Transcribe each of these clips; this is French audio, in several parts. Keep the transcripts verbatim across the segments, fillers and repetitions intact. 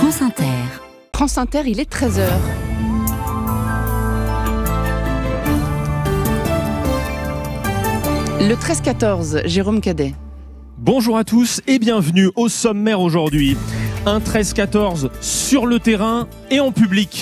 France Inter. France Inter, il est treize heures. Le treize quatorze, Jérôme Cadet. Bonjour à tous et bienvenue au sommaire aujourd'hui. Un treize quatorze sur le terrain et en public.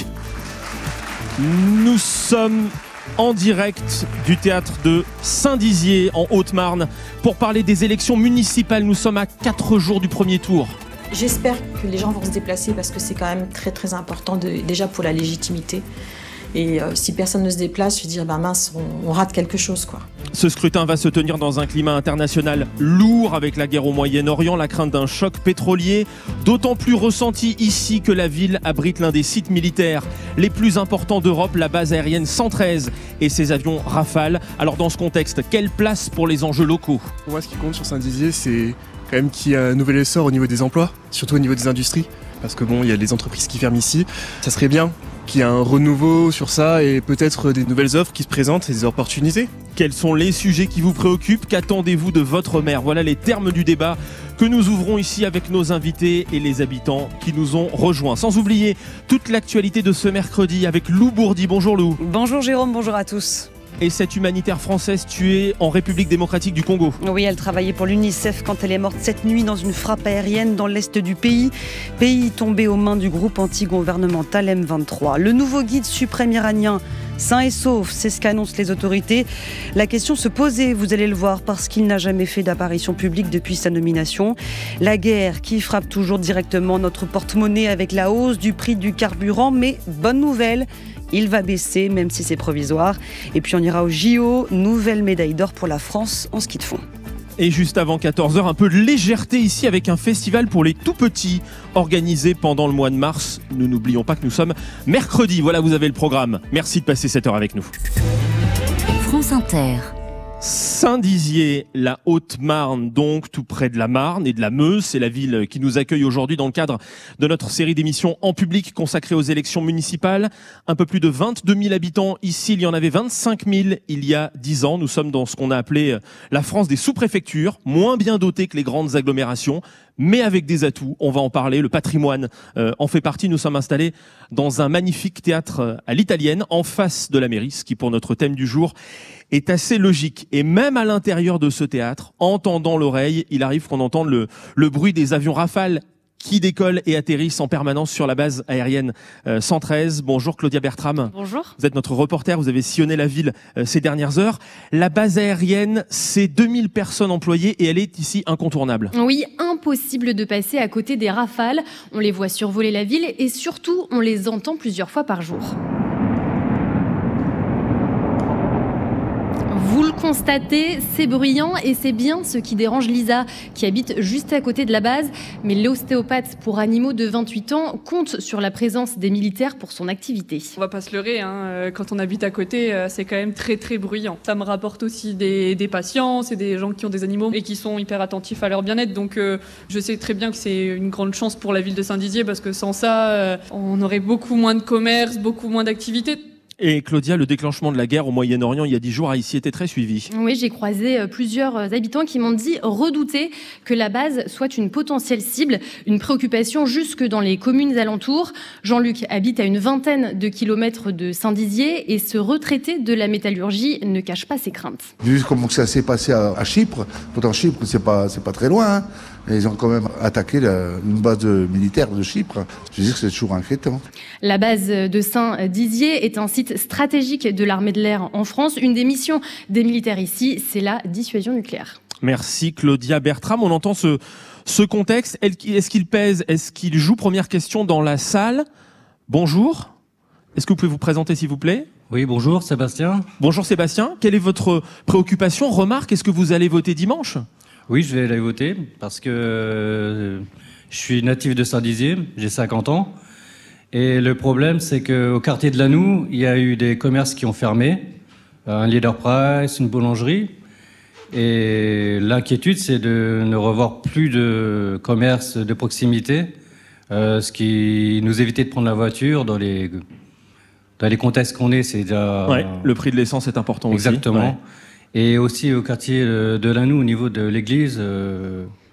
Nous sommes en direct du théâtre de Saint-Dizier en Haute-Marne pour parler des élections municipales. Nous sommes à quatre jours du premier tour. J'espère que les gens vont se déplacer parce que c'est quand même très très important de, déjà pour la légitimité. Et euh, si personne ne se déplace, je vais dire bah mince, on, on rate quelque chose quoi. Ce scrutin va se tenir dans un climat international lourd avec la guerre au Moyen-Orient, la crainte d'un choc pétrolier, d'autant plus ressenti ici que la ville abrite l'un des sites militaires les plus importants d'Europe, la base aérienne cent treize et ses avions Rafale. Alors dans ce contexte, quelle place pour les enjeux locaux ? Pour moi, ce qui compte sur Saint-Dizier, c'est quand même qu'il y a un nouvel essor au niveau des emplois, surtout au niveau des industries, parce que bon, il y a les entreprises qui ferment ici. Ça serait bien qu'il y ait un renouveau sur ça et peut-être des nouvelles offres qui se présentent et des opportunités. Quels sont les sujets qui vous préoccupent ? Qu'attendez-vous de votre maire ? Voilà les termes du débat que nous ouvrons ici avec nos invités et les habitants qui nous ont rejoints. Sans oublier toute l'actualité de ce mercredi avec Lou Bourdi. Bonjour Lou. Bonjour Jérôme, bonjour à tous. Et cette humanitaire française tuée en République démocratique du Congo. Oui, elle travaillait pour l'UNICEF quand elle est morte cette nuit dans une frappe aérienne dans l'est du pays. Pays tombé aux mains du groupe anti-gouvernemental M vingt-trois. Le nouveau guide suprême iranien, sain et sauf, c'est ce qu'annoncent les autorités. La question se posait, vous allez le voir, parce qu'il n'a jamais fait d'apparition publique depuis sa nomination. La guerre qui frappe toujours directement notre porte-monnaie avec la hausse du prix du carburant, mais bonne nouvelle, il va baisser, même si c'est provisoire. Et puis on ira au J O, nouvelle médaille d'or pour la France en ski de fond. Et juste avant quatorze heures, un peu de légèreté ici avec un festival pour les tout-petits organisé pendant le mois de mars. Nous n'oublions pas que nous sommes mercredi. Voilà, vous avez le programme. Merci de passer cette heure avec nous. France Inter. Saint-Dizier, la Haute-Marne, donc tout près de la Marne et de la Meuse. C'est la ville qui nous accueille aujourd'hui dans le cadre de notre série d'émissions en public consacrée aux élections municipales. Un peu plus de vingt-deux mille habitants ici, il y en avait vingt-cinq mille il y a dix ans. Nous sommes dans ce qu'on a appelé la France des sous-préfectures, moins bien dotée que les grandes agglomérations, mais avec des atouts. On va en parler, le patrimoine euh, en fait partie. Nous sommes installés dans un magnifique théâtre à l'italienne, en face de la mairie, ce qui pour notre thème du jour est assez logique. Et même à l'intérieur de ce théâtre, en tendant l'oreille, il arrive qu'on entende le, le bruit des avions Rafale qui décollent et atterrissent en permanence sur la base aérienne euh, cent treize. Bonjour Claudia Bertram. Bonjour. Vous êtes notre reporter, vous avez sillonné la ville euh, ces dernières heures. La base aérienne, c'est deux mille personnes employées et elle est ici incontournable. Oui, impossible de passer à côté des Rafales. On les voit survoler la ville et surtout, on les entend plusieurs fois par jour. Vous le constatez, c'est bruyant et c'est bien ce qui dérange Lisa, qui habite juste à côté de la base. Mais l'ostéopathe pour animaux de vingt-huit ans compte sur la présence des militaires pour son activité. On va pas se leurrer, hein. Quand on habite à côté, c'est quand même très très bruyant. Ça me rapporte aussi des, des patients, c'est des gens qui ont des animaux et qui sont hyper attentifs à leur bien-être. Donc euh, je sais très bien que c'est une grande chance pour la ville de Saint-Dizier parce que sans ça, euh, on aurait beaucoup moins de commerce, beaucoup moins d'activités. Et Claudia, le déclenchement de la guerre au Moyen-Orient il y a dix jours a ici été très suivi. Oui, j'ai croisé plusieurs habitants qui m'ont dit redouter que la base soit une potentielle cible, une préoccupation jusque dans les communes alentours. Jean-Luc habite à une vingtaine de kilomètres de Saint-Dizier et ce retraité de la métallurgie ne cache pas ses craintes. Vu comment ça s'est passé à, à Chypre, pourtant Chypre c'est pas, c'est pas très loin, hein. Ils ont quand même attaqué la, une base de, militaire de Chypre. Je veux dire que c'est toujours inquiétant. La base de Saint-Dizier est un site stratégique de l'armée de l'air en France. Une des missions des militaires ici, c'est la dissuasion nucléaire. Merci Claudia Bertram. On entend ce, ce contexte. Est-ce qu'il pèse ? Est-ce qu'il joue ? Première question dans la salle. Bonjour. Est-ce que vous pouvez vous présenter s'il vous plaît ? Oui, bonjour Sébastien. Bonjour Sébastien. Quelle est votre préoccupation ? Remarque, est-ce que vous allez voter dimanche ? Oui, je vais aller voter parce que euh, je suis natif de Saint-Dizier, j'ai cinquante ans. Et le problème, c'est qu'au quartier de Lannou, il y a eu des commerces qui ont fermé, un Leader Price, une boulangerie. Et l'inquiétude, c'est de ne revoir plus de commerces de proximité, euh, ce qui nous évitait de prendre la voiture dans les, dans les contextes qu'on est. C'est déjà, ouais, le prix de l'essence est important exactement. Aussi. Ouais. Et aussi au quartier de Lannou, au niveau de l'église, euh,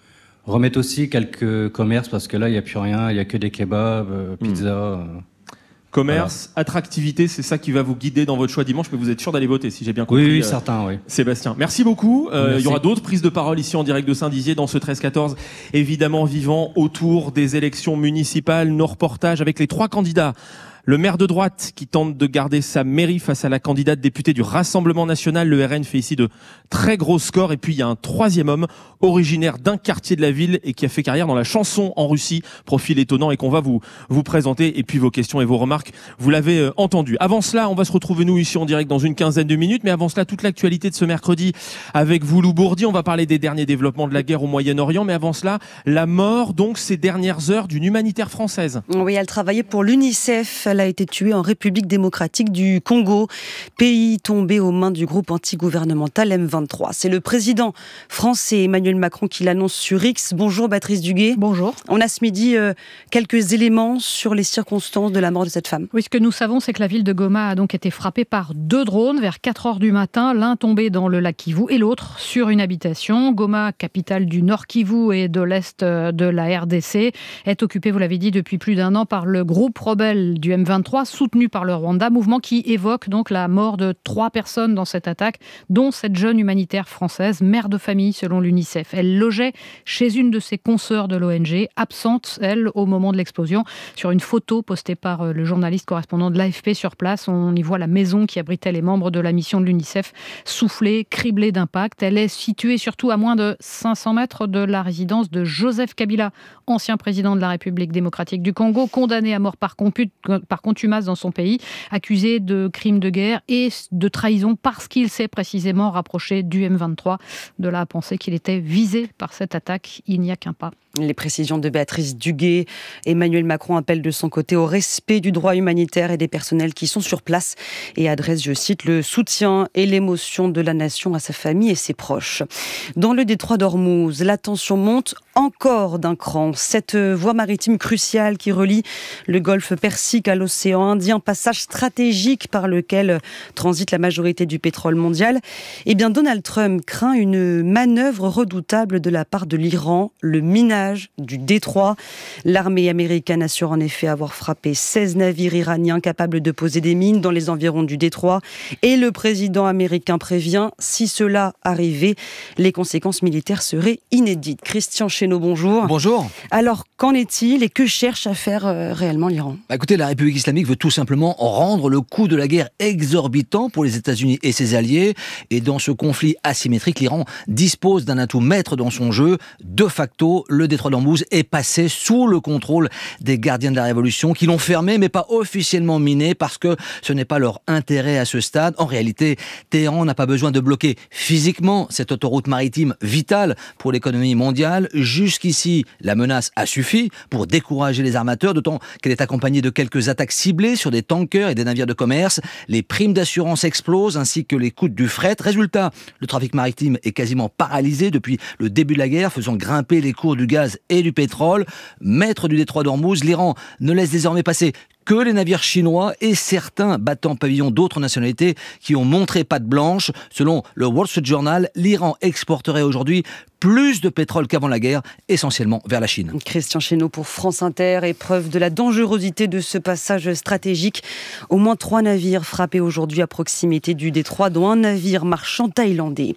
remettre aussi quelques commerces, parce que là, il n'y a plus rien, il n'y a que des kebabs, euh, pizza... Euh. Commerce, voilà. Attractivité, c'est ça qui va vous guider dans votre choix dimanche, mais vous êtes sûr d'aller voter, si j'ai bien compris. Oui, oui, euh, certain, oui. Sébastien, merci beaucoup. Euh, Merci. Il y aura d'autres prises de parole ici en direct de Saint-Dizier dans ce treize quatorze, évidemment vivant autour des élections municipales. Nos reportages avec les trois candidats. Le maire de droite qui tente de garder sa mairie face à la candidate députée du Rassemblement National. Le R N fait ici de très gros scores. Et puis il y a un troisième homme originaire d'un quartier de la ville et qui a fait carrière dans la chanson en Russie. Profil étonnant et qu'on va vous, vous présenter. Et puis vos questions et vos remarques, vous l'avez euh, entendu. Avant cela, on va se retrouver nous ici en direct dans une quinzaine de minutes. Mais avant cela, toute l'actualité de ce mercredi avec vous, Lou Bourdi. On va parler des derniers développements de la guerre au Moyen-Orient. Mais avant cela, la mort donc ces dernières heures d'une humanitaire française. Oui, elle travaillait pour l'UNICEF. Elle a été tuée en République démocratique du Congo, pays tombé aux mains du groupe antigouvernemental M vingt-trois. C'est le président français Emmanuel Macron qui l'annonce sur X. Bonjour Béatrice Duguay. Bonjour. On a ce midi euh, quelques éléments sur les circonstances de la mort de cette femme. Oui, ce que nous savons, c'est que la ville de Goma a donc été frappée par deux drones vers quatre heures du matin, l'un tombé dans le lac Kivu et l'autre sur une habitation. Goma, capitale du Nord Kivu et de l'Est de la R D C, est occupée, vous l'avez dit, depuis plus d'un an par le groupe rebelle du M vingt-trois, soutenu par le Rwanda, mouvement qui évoque donc la mort de trois personnes dans cette attaque, dont cette jeune humanitaire française, mère de famille selon l'UNICEF. Elle logeait chez une de ses consoeurs de l'O N G, absente, elle, au moment de l'explosion. Sur une photo postée par le journaliste correspondant de l'A F P sur place, on y voit la maison qui abritait les membres de la mission de l'UNICEF, soufflée, criblée d'impact. Elle est située surtout à moins de cinq cents mètres de la résidence de Joseph Kabila, ancien président de la République démocratique du Congo, condamné à mort par, comput- par contumace dans son pays, accusé de crimes de guerre et de trahison parce qu'il s'est précisément rapproché du M vingt-trois. De là à penser qu'il était visé par cette attaque, il n'y a qu'un pas. Les précisions de Béatrice Duguay. Emmanuel Macron appelle de son côté au respect du droit humanitaire et des personnels qui sont sur place et adresse, je cite, le soutien et l'émotion de la nation à sa famille et ses proches. Dans le détroit d'Ormuz, la tension monte encore d'un cran. Cette voie maritime cruciale qui relie le golfe Persique à l'océan Indien, passage stratégique par lequel transite la majorité du pétrole mondial, eh bien Donald Trump craint une manœuvre redoutable de la part de l'Iran, le minage du détroit. L'armée américaine assure en effet avoir frappé seize navires iraniens capables de poser des mines dans les environs du détroit. Et le président américain prévient, si cela arrivait, les conséquences militaires seraient inédites. Christian Chesneau, bonjour. Bonjour. Alors, qu'en est-il et que cherche à faire euh, réellement l'Iran ? Bah écoutez, la République islamique veut tout simplement rendre le coût de la guerre exorbitant pour les États-Unis et ses alliés. Et dans ce conflit asymétrique, l'Iran dispose d'un atout maître dans son jeu. De facto, le détroit d'Ormuz est passé sous le contrôle des gardiens de la Révolution qui l'ont fermé mais pas officiellement miné parce que ce n'est pas leur intérêt à ce stade. En réalité, Téhéran n'a pas besoin de bloquer physiquement cette autoroute maritime vitale pour l'économie mondiale. Jusqu'ici, la menace a suffi pour décourager les armateurs, d'autant qu'elle est accompagnée de quelques attaques ciblées sur des tankers et des navires de commerce. Les primes d'assurance explosent ainsi que les coûts du fret. Résultat, le trafic maritime est quasiment paralysé depuis le début de la guerre, faisant grimper les cours du gaz et du pétrole. Maître du détroit d'Ormuz, l'Iran ne laisse désormais passer que les navires chinois et certains battant pavillon d'autres nationalités qui ont montré patte blanche. Selon le Wall Street Journal, l'Iran exporterait aujourd'hui plus de pétrole qu'avant la guerre, essentiellement vers la Chine. Christian Chesneau pour France Inter, épreuve de la dangerosité de ce passage stratégique. Au moins trois navires frappés aujourd'hui à proximité du détroit, dont un navire marchand thaïlandais.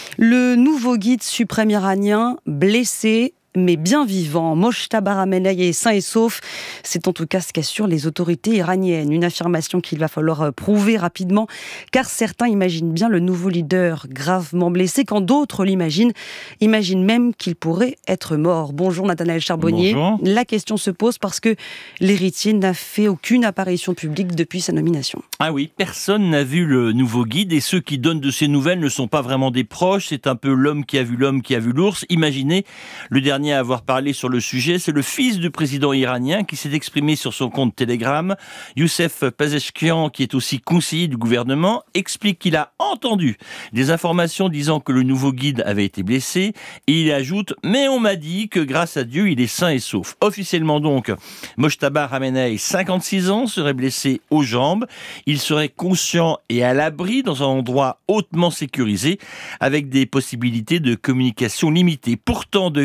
Le nouveau guide suprême iranien, blessé mais bien vivant. Mojtaba Ramenei est sain et sauf. C'est en tout cas ce qu'assurent les autorités iraniennes. Une affirmation qu'il va falloir prouver rapidement, car certains imaginent bien le nouveau leader gravement blessé, quand d'autres l'imaginent, imaginent même qu'il pourrait être mort. Bonjour Nathanaël Charbonnier. Bonjour. La question se pose parce que l'héritier n'a fait aucune apparition publique depuis sa nomination. Ah oui, personne n'a vu le nouveau guide et ceux qui donnent de ces nouvelles ne sont pas vraiment des proches. C'est un peu l'homme qui a vu l'homme qui a vu l'ours. Imaginez, le dernier à avoir parlé sur le sujet, c'est le fils du président iranien qui s'est exprimé sur son compte Telegram. Youssef Pezeshkian, qui est aussi conseiller du gouvernement, explique qu'il a entendu des informations disant que le nouveau guide avait été blessé et il ajoute « Mais on m'a dit que grâce à Dieu, il est sain et sauf ». Officiellement donc, Mojtaba Ramenei, cinquante-six ans, serait blessé aux jambes. Il serait conscient et à l'abri dans un endroit hautement sécurisé avec des possibilités de communication limitées. Pourtant, de vivant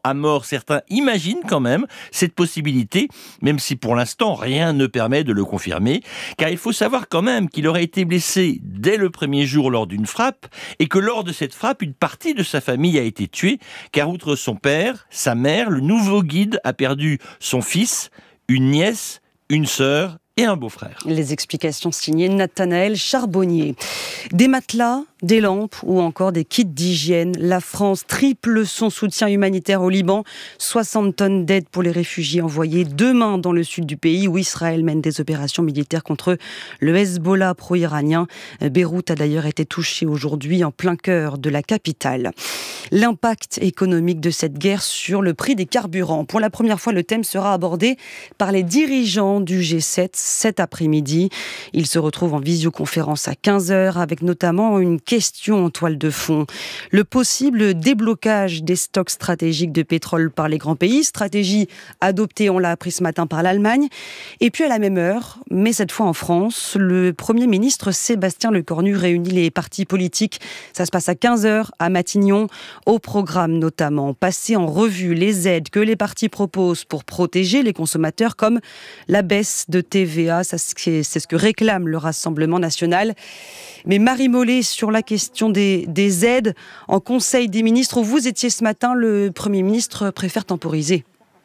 à mort. Certains imaginent quand même cette possibilité, même si pour l'instant rien ne permet de le confirmer, car il faut savoir quand même qu'il aurait été blessé dès le premier jour lors d'une frappe, et que lors de cette frappe, une partie de sa famille a été tuée, car outre son père, sa mère, le nouveau guide a perdu son fils, une nièce, une sœur et un beau-frère. Les explications signées Nathanaël Charbonnier. Des matelas, des lampes ou encore des kits d'hygiène. La France triple son soutien humanitaire au Liban. soixante tonnes d'aide pour les réfugiés envoyés demain dans le sud du pays où Israël mène des opérations militaires contre le Hezbollah pro-iranien. Beyrouth a d'ailleurs été touchée aujourd'hui en plein cœur de la capitale. L'impact économique de cette guerre sur le prix des carburants. Pour la première fois, le thème sera abordé par les dirigeants du G sept cet après-midi. Ils se retrouvent en visioconférence à quinze heures avec notamment une question en toile de fond. Le possible déblocage des stocks stratégiques de pétrole par les grands pays, stratégie adoptée, on l'a appris ce matin, par l'Allemagne. Et puis à la même heure, mais cette fois en France, le Premier ministre Sébastien Lecornu réunit les partis politiques. Ça se passe à quinze heures à Matignon. Au programme notamment, passer en revue les aides que les partis proposent pour protéger les consommateurs, comme la baisse de T V A, ça, c'est ce que réclame le Rassemblement national. Mais Marie Mollet, sur la question des, des aides, en Conseil des ministres, où vous étiez ce matin, le Premier ministre préfère temporiser.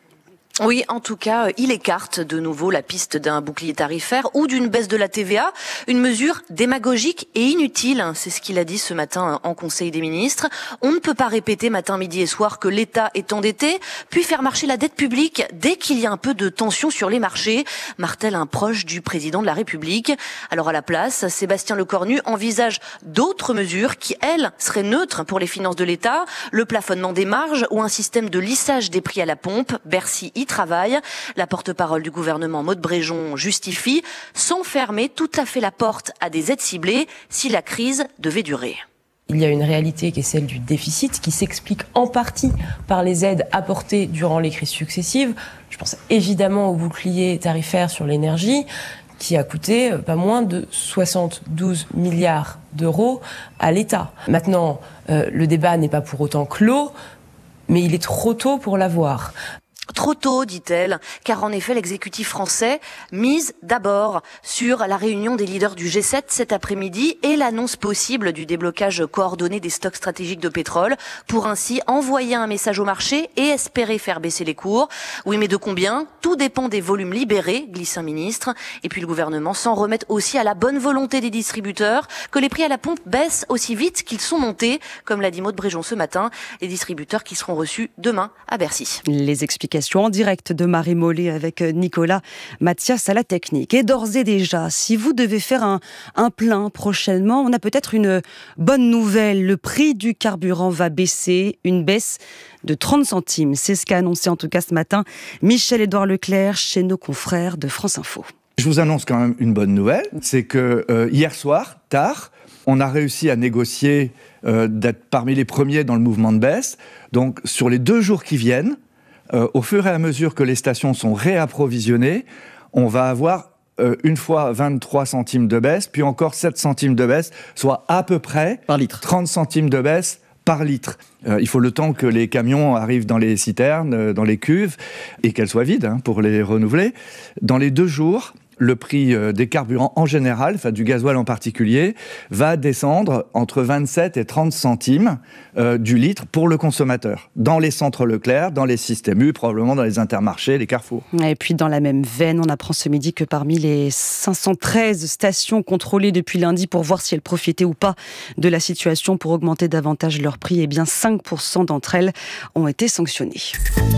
Oui, en tout cas, il écarte de nouveau la piste d'un bouclier tarifaire ou d'une baisse de la T V A, une mesure démagogique et inutile. C'est ce qu'il a dit ce matin en Conseil des ministres. On ne peut pas répéter matin, midi et soir que l'État est endetté, puis faire marcher la dette publique dès qu'il y a un peu de tension sur les marchés, martèle un proche du président de la République. Alors à la place, Sébastien Lecornu envisage d'autres mesures qui, elles, seraient neutres pour les finances de l'État, le plafonnement des marges ou un système de lissage des prix à la pompe. Bercy y travail. La porte-parole du gouvernement, Maud Bréjon, justifie sans fermer tout à fait la porte à des aides ciblées si la crise devait durer. Il y a une réalité qui est celle du déficit, qui s'explique en partie par les aides apportées durant les crises successives. Je pense évidemment au bouclier tarifaire sur l'énergie, qui a coûté pas moins de soixante-douze milliards d'euros à l'État. Maintenant, euh, le débat n'est pas pour autant clos, mais il est trop tôt pour l'avoir. Trop tôt, dit-elle, car en effet, l'exécutif français mise d'abord sur la réunion des leaders du G sept cet après-midi et l'annonce possible du déblocage coordonné des stocks stratégiques de pétrole pour ainsi envoyer un message au marché et espérer faire baisser les cours. Oui, mais de combien ? Tout dépend des volumes libérés, glisse un ministre. Et puis le gouvernement s'en remet aussi à la bonne volonté des distributeurs que les prix à la pompe baissent aussi vite qu'ils sont montés, comme l'a dit Maud Bréjon ce matin, les distributeurs qui seront reçus demain à Bercy. Les explications en direct de Marie Mollet avec Nicolas Mathias à la technique. Et d'ores et déjà, si vous devez faire un, un plein prochainement, on a peut-être une bonne nouvelle. Le prix du carburant va baisser, une baisse de trente centimes. C'est ce qu'a annoncé en tout cas ce matin Michel-Édouard Leclerc chez nos confrères de France Info. Je vous annonce quand même une bonne nouvelle, c'est que euh, hier soir, tard, on a réussi à négocier euh, d'être parmi les premiers dans le mouvement de baisse. Donc sur les deux jours qui viennent, Euh, au fur et à mesure que les stations sont réapprovisionnées, on va avoir euh, une fois vingt-trois centimes de baisse, puis encore sept centimes de baisse, soit à peu près par litre. trente centimes de baisse par litre. Euh, il faut le temps que les camions arrivent dans les citernes, euh, dans les cuves, et qu'elles soient vides hein, pour les renouveler. Dans les deux jours, le prix des carburants en général, enfin du gasoil en particulier, va descendre entre vingt-sept et trente centimes euh, du litre pour le consommateur. Dans les centres Leclerc, dans les systèmes U, probablement dans les intermarchés, les carrefours. Et puis dans la même veine, on apprend ce midi que parmi les cinq cent treize stations contrôlées depuis lundi pour voir si elles profitaient ou pas de la situation pour augmenter davantage leur prix, eh bien cinq pour cent d'entre elles ont été sanctionnées.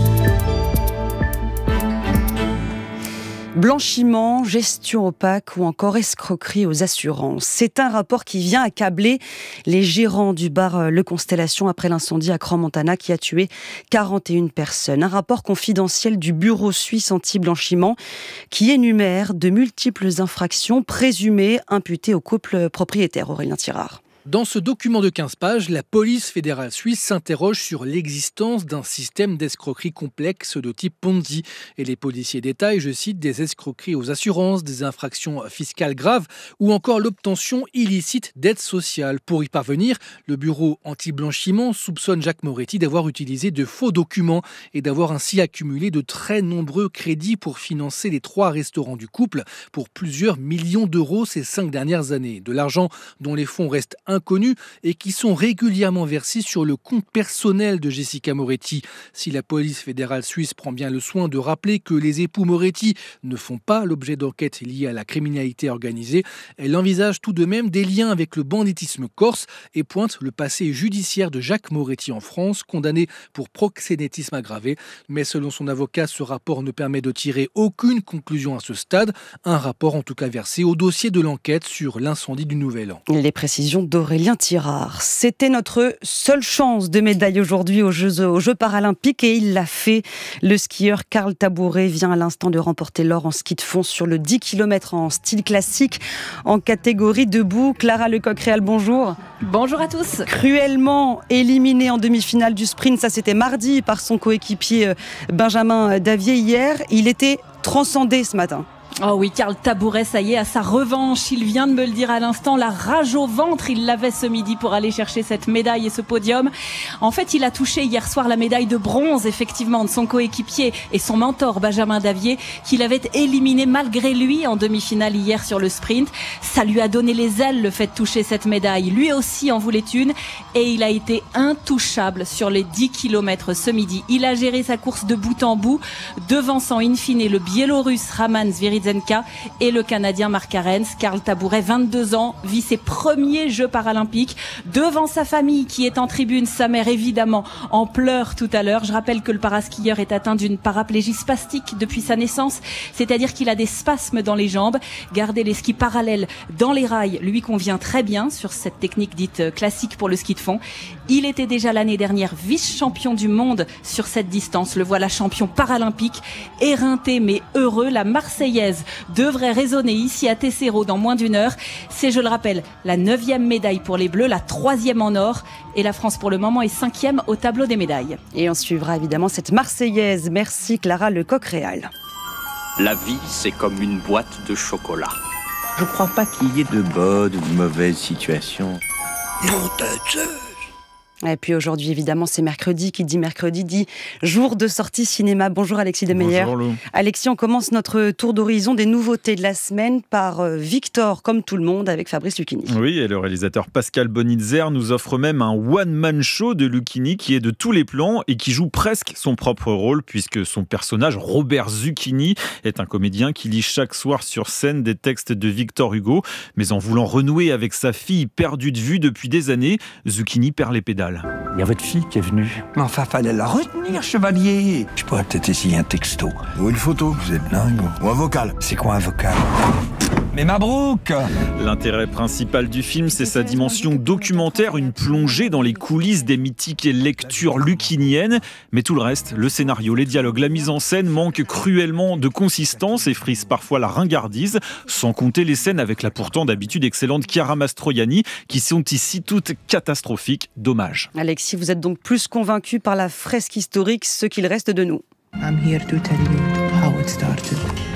Blanchiment, gestion opaque ou encore escroquerie aux assurances. C'est un rapport qui vient accabler les gérants du bar Le Constellation après l'incendie à Crans-Montana qui a tué quarante et une personnes. Un rapport confidentiel du Bureau suisse anti-blanchiment qui énumère de multiples infractions présumées imputées au couple propriétaire. Aurélien Tirard. Dans ce document de quinze pages, la police fédérale suisse s'interroge sur l'existence d'un système d'escroquerie complexe de type Ponzi. Et les policiers détaillent, je cite, des escroqueries aux assurances, des infractions fiscales graves ou encore l'obtention illicite d'aides sociales. Pour y parvenir, le bureau anti-blanchiment soupçonne Jacques Moretti d'avoir utilisé de faux documents et d'avoir ainsi accumulé de très nombreux crédits pour financer les trois restaurants du couple pour plusieurs millions d'euros ces cinq dernières années. De l'argent dont les fonds restent inconnus et qui sont régulièrement versés sur le compte personnel de Jessica Moretti. Si la police fédérale suisse prend bien le soin de rappeler que les époux Moretti ne font pas l'objet d'enquêtes liées à la criminalité organisée, elle envisage tout de même des liens avec le banditisme corse et pointe le passé judiciaire de Jacques Moretti en France, condamné pour proxénétisme aggravé. Mais selon son avocat, ce rapport ne permet de tirer aucune conclusion à ce stade. Un rapport en tout cas versé au dossier de l'enquête sur l'incendie du Nouvel An. Les précisions d'Aurélien Tirard. C'était notre seule chance de médaille aujourd'hui aux Jeux, aux Jeux paralympiques et il l'a fait. Le skieur Karl Tabouret vient à l'instant de remporter l'or en ski de fond sur le dix kilomètres en style classique en catégorie debout. Clara Lecoq-Réal, bonjour. Bonjour à tous. Cruellement éliminé en demi-finale du sprint, ça c'était mardi par son coéquipier Benjamin Davier hier. Il était transcendé ce matin. Oh oui, Karl Tabouret, ça y est, à sa revanche. Il vient de me le dire à l'instant, la rage au ventre. Il l'avait ce midi pour aller chercher cette médaille et ce podium. En fait, il a touché hier soir la médaille de bronze, effectivement, de son coéquipier et son mentor, Benjamin Davier, qu'il avait éliminé malgré lui en demi-finale hier sur le sprint. Ça lui a donné les ailes, le fait de toucher cette médaille. Lui aussi en voulait une et il a été intouchable sur les dix kilomètres ce midi. Il a géré sa course de bout en bout, devançant in fine le Biélorusse Raman Zviridzenka et le Canadien Mark Arens. Karl Tabouret, vingt-deux ans, vit ses premiers Jeux paralympiques devant sa famille qui est en tribune. Sa mère, évidemment, en pleurs tout à l'heure. Je rappelle que le paraskieur est atteint d'une paraplégie spastique depuis sa naissance, c'est-à-dire qu'il a des spasmes dans les jambes. Garder les skis parallèles dans les rails lui convient très bien sur cette technique dite classique pour le ski de fond. Il était déjà l'année dernière vice-champion du monde sur cette distance. Le voilà champion paralympique, éreinté mais heureux. La Marseillaise devrait résonner ici à Tessero dans moins d'une heure. C'est, je le rappelle, la neuvième médaille pour les Bleus, la troisième en or. Et la France, pour le moment, est cinquième au tableau des médailles. Et on suivra évidemment cette Marseillaise. Merci Clara Lecoq-Réal. La vie, c'est comme une boîte de chocolat. Je crois pas qu'il y ait de bonnes ou de mauvaises situations. Non, de Dieu. Et puis aujourd'hui, évidemment, c'est mercredi. Qui dit mercredi dit jour de sortie cinéma. Bonjour Alexis Demeyer. Bonjour Lou. Alexis, on commence notre tour d'horizon des nouveautés de la semaine par Victor, comme tout le monde, avec Fabrice Lucchini. Oui, et le réalisateur Pascal Bonitzer nous offre même un one-man show de Lucchini qui est de tous les plans et qui joue presque son propre rôle puisque son personnage, Robert Zucchini, est un comédien qui lit chaque soir sur scène des textes de Victor Hugo. Mais en voulant renouer avec sa fille perdue de vue depuis des années, Zucchini perd les pédales. Il y a votre fille qui est venue. Mais enfin, fallait la retenir, chevalier. Je pourrais peut-être essayer un texto. Ou une photo. Vous êtes dingue. Ou un vocal. C'est quoi un vocal? Mais Mabrouk! L'intérêt principal du film, c'est sa dimension documentaire, une plongée dans les coulisses des mythiques lectures lucchiniennes. Mais tout le reste, le scénario, les dialogues, la mise en scène manquent cruellement de consistance et frisent parfois la ringardise, sans compter les scènes avec la pourtant d'habitude excellente Chiara Mastroianni, qui sont ici toutes catastrophiques. Dommage. Alexis, vous êtes donc plus convaincu par la fresque historique, ce qu'il reste de nous. I'm here to tell you how it started.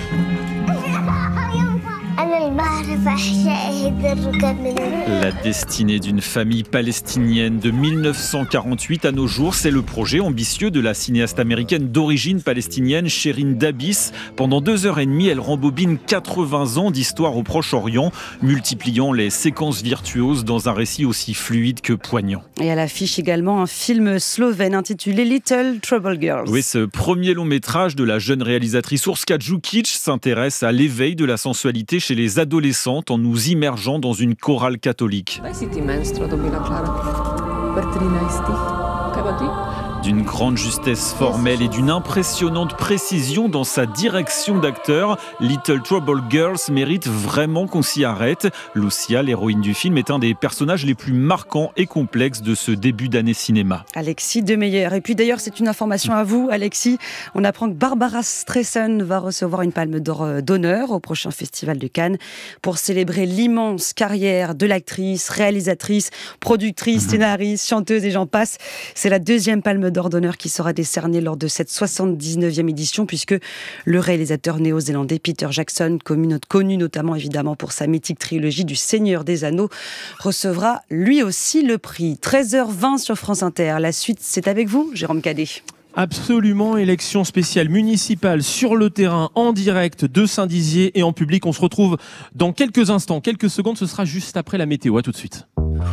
La destinée d'une famille palestinienne de mille neuf cent quarante-huit à nos jours, c'est le projet ambitieux de la cinéaste américaine d'origine palestinienne Shirin Dabis. Pendant deux heures et demie, elle rembobine quatre-vingts ans d'histoire au Proche-Orient, multipliant les séquences virtuoses dans un récit aussi fluide que poignant. Et à l'affiche également un film slovène intitulé Little Trouble Girls. Oui, ce premier long métrage de la jeune réalisatrice Urška Đukić s'intéresse à l'éveil de la sensualité chez les adolescentes en nous immergeant dans une chorale catholique. D'une grande justesse formelle et d'une impressionnante précision dans sa direction d'acteur, Little Trouble Girls mérite vraiment qu'on s'y arrête. Lucia, l'héroïne du film, est un des personnages les plus marquants et complexes de ce début d'année cinéma. Alexis Demeyer. Et puis d'ailleurs, c'est une information à vous, Alexis. On apprend que Barbara Streisand va recevoir une palme d'or d'honneur au prochain festival de Cannes pour célébrer l'immense carrière de l'actrice, réalisatrice, productrice, scénariste, chanteuse et j'en passe. C'est la deuxième palme d'or d'honneur qui sera décernée lors de cette soixante-dix-neuvième édition puisque le réalisateur néo-zélandais Peter Jackson, connu notamment évidemment pour sa mythique trilogie du Seigneur des Anneaux, recevra lui aussi le prix. treize heures vingt sur France Inter. La suite, c'est avec vous, Jérôme Cadet. Absolument, élection spéciale municipale sur le terrain, en direct de Saint-Dizier et en public. On se retrouve dans quelques instants, quelques secondes, ce sera juste après la météo. À tout de suite.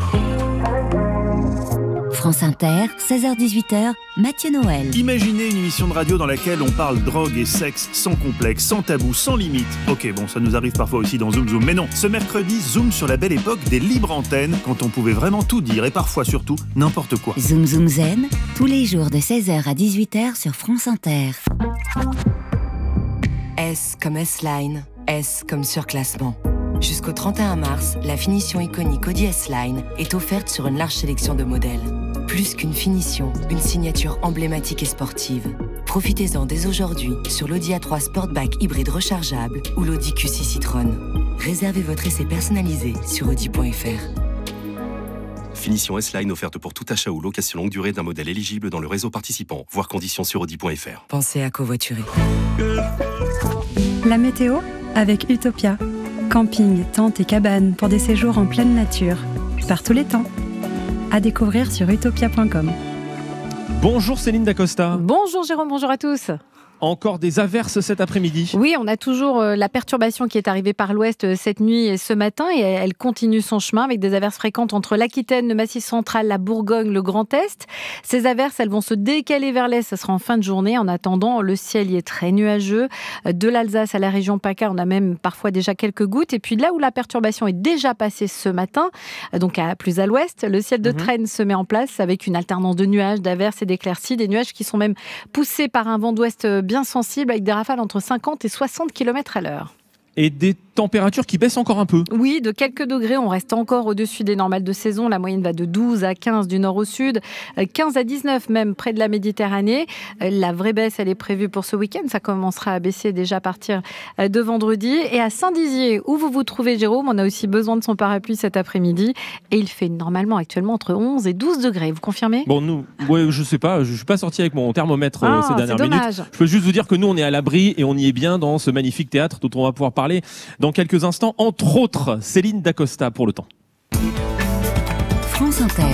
France Inter, seize heures dix-huit heures, Mathieu Noël. Imaginez une émission de radio dans laquelle on parle drogue et sexe sans complexe, sans tabou, sans limite. Ok, bon, ça nous arrive parfois aussi dans Zoom Zoom, mais non. Ce mercredi, Zoom sur la belle époque des libres antennes, quand on pouvait vraiment tout dire et parfois surtout n'importe quoi. Zoom Zoom Zen, tous les jours de seize heures à dix-huit heures sur France Inter. S comme S-Line, S comme surclassement. Jusqu'au trente et un mars, la finition iconique Audi S-Line est offerte sur une large sélection de modèles. Plus qu'une finition, une signature emblématique et sportive. Profitez-en dès aujourd'hui sur l'Audi A trois Sportback hybride rechargeable ou l'Audi Q six e-tron. Réservez votre essai personnalisé sur audi point f r. Finition S-Line offerte pour tout achat ou location longue durée d'un modèle éligible dans le réseau participant. Voir conditions sur audi point f r. Pensez à covoiturer. La météo avec Utopia. Camping, tentes et cabanes pour des séjours en pleine nature. Par tous les temps. À découvrir sur utopia point com. Bonjour Céline Dacosta. Bonjour Jérôme, bonjour à tous. Encore des averses cet après-midi. Oui, on a toujours la perturbation qui est arrivée par l'ouest cette nuit et ce matin et elle continue son chemin avec des averses fréquentes entre l'Aquitaine, le Massif central, la Bourgogne, le Grand Est. Ces averses, elles vont se décaler vers l'est, ça sera en fin de journée. En attendant, le ciel y est très nuageux. De l'Alsace à la région PACA, on a même parfois déjà quelques gouttes. Et puis là où la perturbation est déjà passée ce matin, donc à, plus à l'ouest, le ciel de traîne mmh. se met en place avec une alternance de nuages, d'averses et d'éclaircies. Des nuages qui sont même poussés par un vent d'ouest bien sensible avec des rafales entre cinquante et soixante kilomètres à l'heure. Et des températures qui baissent encore un peu. Oui, de quelques degrés, on reste encore au-dessus des normales de saison. La moyenne va de douze à quinze du nord au sud, quinze à dix-neuf même près de la Méditerranée. La vraie baisse, elle est prévue pour ce week-end. Ça commencera à baisser déjà à partir de vendredi. Et à Saint-Dizier, où vous vous trouvez, Jérôme, on a aussi besoin de son parapluie cet après-midi. Et il fait normalement actuellement entre onze et douze degrés. Vous confirmez ? Bon, nous, ouais, je sais pas. Je suis pas sorti avec mon thermomètre ah, euh, ces dernières c'est dommage. minutes. Je peux juste vous dire que nous, on est à l'abri et on y est bien dans ce magnifique théâtre dont on va pouvoir parler dans quelques instants, entre autres, Céline Dacosta pour le temps. France Inter,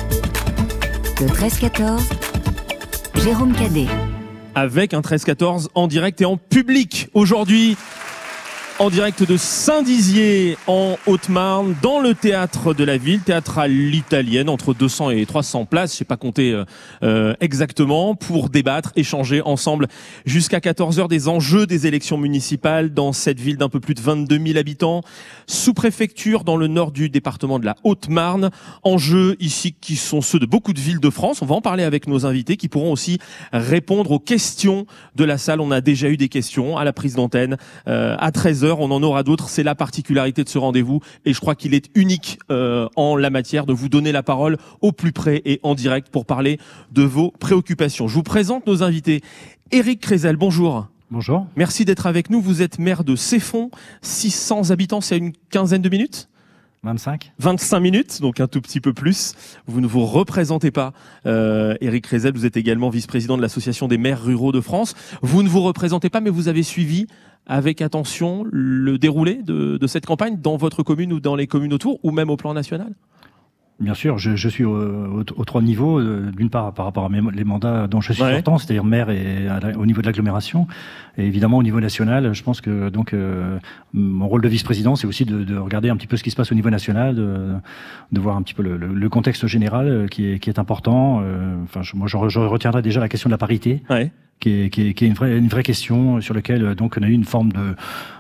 le treize quatorze, Jérôme Cadet. Avec un treize quatorze en direct et en public aujourd'hui. En direct de Saint-Dizier, en Haute-Marne, dans le théâtre de la ville, théâtre à l'italienne, entre deux cents et trois cents places, je sais pas compter euh, euh, exactement, pour débattre, échanger ensemble jusqu'à quatorze heures des enjeux des élections municipales dans cette ville d'un peu plus de vingt-deux mille habitants, sous-préfecture dans le nord du département de la Haute-Marne. Enjeux ici qui sont ceux de beaucoup de villes de France. On va en parler avec nos invités qui pourront aussi répondre aux questions de la salle. On a déjà eu des questions à la prise d'antenne euh, à treize heures. On en aura d'autres, c'est la particularité de ce rendez-vous et je crois qu'il est unique euh, en la matière de vous donner la parole au plus près et en direct pour parler de vos préoccupations. Je vous présente nos invités. Éric Crézel, bonjour. Bonjour. Merci d'être avec nous. Vous êtes maire de Ceffonds, six cents habitants, c'est une quinzaine de minutes ? vingt-cinq. vingt-cinq minutes, donc un tout petit peu plus. Vous ne vous représentez pas. Euh, Éric Crézel, vous êtes également vice-président de l'Association des maires ruraux de France. Vous ne vous représentez pas, mais vous avez suivi avec attention le déroulé de, de cette campagne dans votre commune ou dans les communes autour, ou même au plan national ? Bien sûr, je, je suis au, au, aux trois niveaux. D'une part, par rapport à mes, les mandats dont je suis ouais. sortant, c'est-à-dire maire et à la, au niveau de l'agglomération, et évidemment au niveau national. Je pense que donc euh, mon rôle de vice-président, c'est aussi de, de regarder un petit peu ce qui se passe au niveau national, de, de voir un petit peu le, le, le contexte général qui est, qui est important. Euh, enfin, je, moi, je, je retiendrai déjà la question de la parité, ouais. qui est, qui est, qui est une vraie, une vraie question sur laquelle donc on a eu une forme de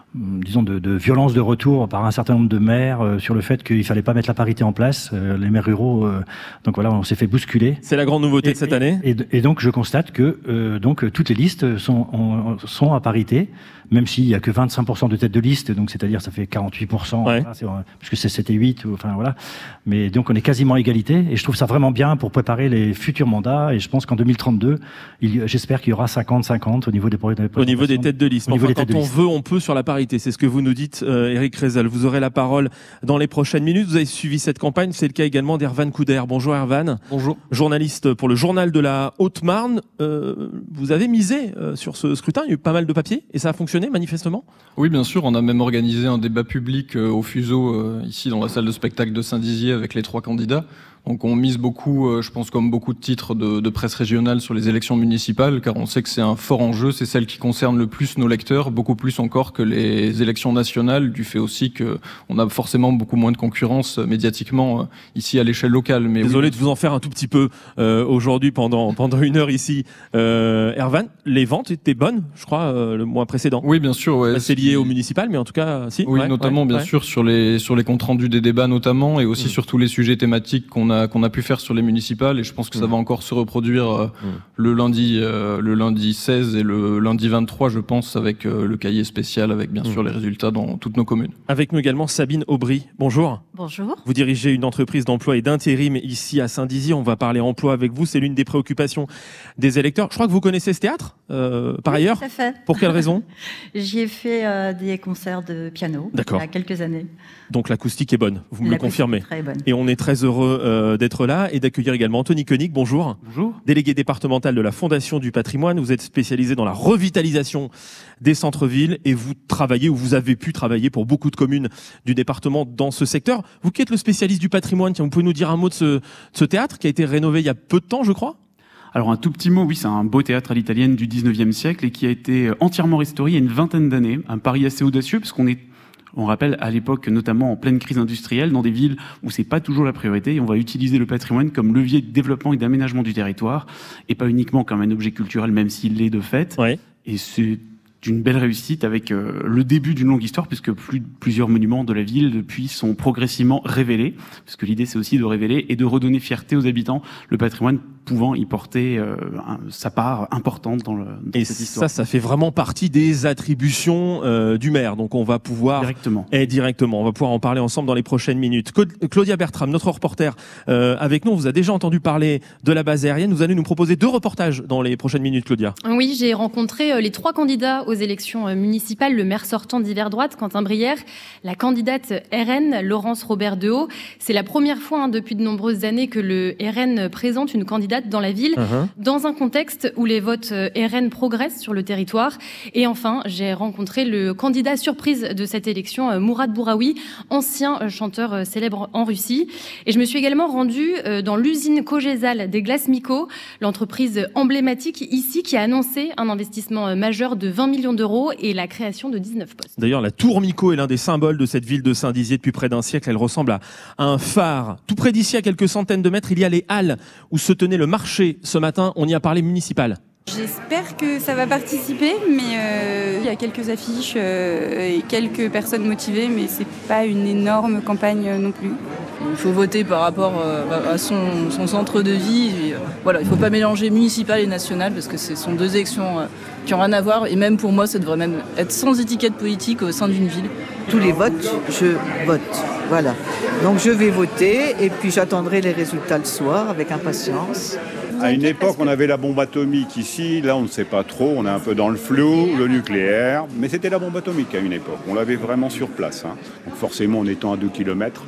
disons, de, de violence de retour par un certain nombre de maires euh, sur le fait qu'il fallait pas mettre la parité en place, euh, les maires ruraux. Euh, donc voilà, on s'est fait bousculer. C'est la grande nouveauté et, de cette et, année. Et, et donc je constate que euh, donc toutes les listes sont, on, sont à parité, même s'il y a que vingt-cinq pour cent de têtes de liste, donc c'est-à-dire ça fait quarante-huit pour cent, ouais. voilà, c'est, puisque c'est sept et huit, enfin voilà. Mais donc on est quasiment à égalité, et je trouve ça vraiment bien pour préparer les futurs mandats. Et je pense qu'en deux mille trente-deux, il, j'espère qu'il y aura cinquante cinquante au niveau des, des au niveau des têtes de liste. Au enfin, niveau des quand têtes de on liste. veut, on peut sur la parité. C'est ce que vous nous dites, euh, Éric Rezel. Vous aurez la parole dans les prochaines minutes. Vous avez suivi cette campagne. C'est le cas également d'Ervan Couder. Bonjour Ervan. Bonjour. Journaliste pour le journal de la Haute-Marne. Euh, vous avez misé euh, sur ce scrutin. Il y a eu pas mal de papiers et ça a fonctionné manifestement. Oui, bien sûr. On a même organisé un débat public euh, au Fuseau, euh, ici dans la salle de spectacle de Saint-Dizier avec les trois candidats. Donc on mise beaucoup, euh, je pense comme beaucoup de titres de, de presse régionale sur les élections municipales, car on sait que c'est un fort enjeu, c'est celle qui concerne le plus nos lecteurs, beaucoup plus encore que les élections nationales, du fait aussi qu'on a forcément beaucoup moins de concurrence euh, médiatiquement euh, ici à l'échelle locale. Mais Désolé oui. de vous en faire un tout petit peu euh, aujourd'hui pendant, pendant une heure ici. Euh, Ervan, les ventes étaient bonnes, je crois, euh, le mois précédent. Oui, bien sûr. Ouais. Bah, c'est lié au municipal, mais en tout cas, si. Oui, ouais, notamment, ouais, bien ouais. sûr, sur les, sur les comptes rendus des débats notamment, et aussi mmh. sur tous les sujets thématiques qu'on a, qu'on a pu faire sur les municipales, et je pense que ça mmh. va encore se reproduire euh, mmh. le lundi, euh, le lundi seize et le lundi vingt-trois, je pense, avec euh, le cahier spécial, avec bien mmh. sûr les résultats dans toutes nos communes. Avec nous également Sabine Aubry. Bonjour. Bonjour. Vous dirigez une entreprise d'emploi et d'intérim ici à Saint-Dizier. On va parler emploi avec vous. C'est l'une des préoccupations des électeurs. Je crois que vous connaissez ce théâtre, euh, par oui, ailleurs. Tout à fait. Pour quelle raison? J'y ai fait euh, des concerts de piano il y a quelques années. Donc l'acoustique est bonne, vous me le confirmez. Est très bonne. Et on est très heureux euh, d'être là et d'accueillir également Anthony Koenig. Bonjour. Bonjour. Délégué départemental de la Fondation du patrimoine. Vous êtes spécialisé dans la revitalisation des centres-villes et vous travaillez ou vous avez pu travailler pour beaucoup de communes du département dans ce secteur. Vous qui êtes le spécialiste du patrimoine, tiens, vous pouvez nous dire un mot de ce, de ce théâtre qui a été rénové il y a peu de temps, je crois? Alors un tout petit mot, oui, c'est un beau théâtre à l'italienne du dix-neuvième siècle et qui a été entièrement restauré il y a une vingtaine d'années. Un pari assez audacieux parce qu'on est, on rappelle à l'époque notamment en pleine crise industrielle, dans des villes où c'est pas toujours la priorité, et on va utiliser le patrimoine comme levier de développement et d'aménagement du territoire et pas uniquement comme un objet culturel, même s'il l'est de fait. Ouais. Et c'est d'une belle réussite avec euh, le début d'une longue histoire, puisque plus, plusieurs monuments de la ville depuis sont progressivement révélés, puisque l'idée c'est aussi de révéler et de redonner fierté aux habitants, le patrimoine pouvant y porter euh, un, sa part importante dans, le, dans et cette histoire. Ça, ça fait vraiment partie des attributions euh, du maire, donc on va pouvoir... Directement. Et directement, on va pouvoir en parler ensemble dans les prochaines minutes. Claudia Bertram, notre reporter euh, avec nous, on vous a déjà entendu parler de la base aérienne, vous allez nous proposer deux reportages dans les prochaines minutes, Claudia. Oui, j'ai rencontré les trois candidats aux élections municipales, le maire sortant d'hiver droite, Quentin Brière, la candidate R N, Laurence Robert Dehaut. C'est la première fois hein, depuis de nombreuses années que le R N présente une candidate dans la ville, uh-huh. dans un contexte où les votes R N progressent sur le territoire. Et enfin, j'ai rencontré le candidat surprise de cette élection, Mourad Bouraoui, ancien chanteur célèbre en Russie. Et je me suis également rendue dans l'usine Cogesal des glaces Miko, l'entreprise emblématique ici qui a annoncé un investissement majeur de vingt millions d'euros et la création de dix-neuf postes. D'ailleurs, la tour Miko est l'un des symboles de cette ville de Saint-Dizier depuis près d'un siècle. Elle ressemble à un phare. Tout près d'ici, à quelques centaines de mètres, il y a les halles où se tenait le marché. Ce matin, on y a parlé municipal. J'espère que ça va participer, mais euh, il y a quelques affiches euh, et quelques personnes motivées, mais c'est pas une énorme campagne euh, non plus. Il faut voter par rapport euh, à son, son centre de vie. Et, euh, voilà, il ne faut pas mélanger municipal et national parce que ce sont deux élections euh, qui n'ont rien à voir. Et même pour moi, ça devrait même être sans étiquette politique au sein d'une ville. Tous les votes, je vote. Voilà. Donc je vais voter et puis j'attendrai les résultats le soir avec impatience. À une époque, on avait la bombe atomique ici. Là, on ne sait pas trop. On est un peu dans le flou, le nucléaire. Mais c'était la bombe atomique à une époque. On l'avait vraiment sur place. Hein. Donc forcément, en étant à deux kilomètres,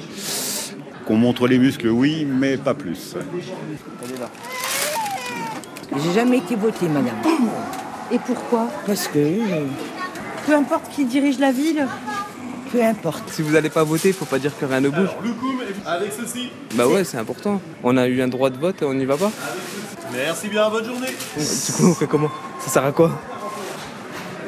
qu'on montre les muscles, oui, mais pas plus. J'ai jamais été votée, madame. Et pourquoi? Parce que... Euh, peu importe qui dirige la ville. Peu importe. Si vous n'allez pas voter, il ne faut pas dire que rien ne bouge. Alors, le coup, avec ceci. Bah ouais, c'est important. On a eu un droit de vote et on n'y va pas. Merci bien, bonne journée. Du coup, on fait comment? Ça sert à quoi?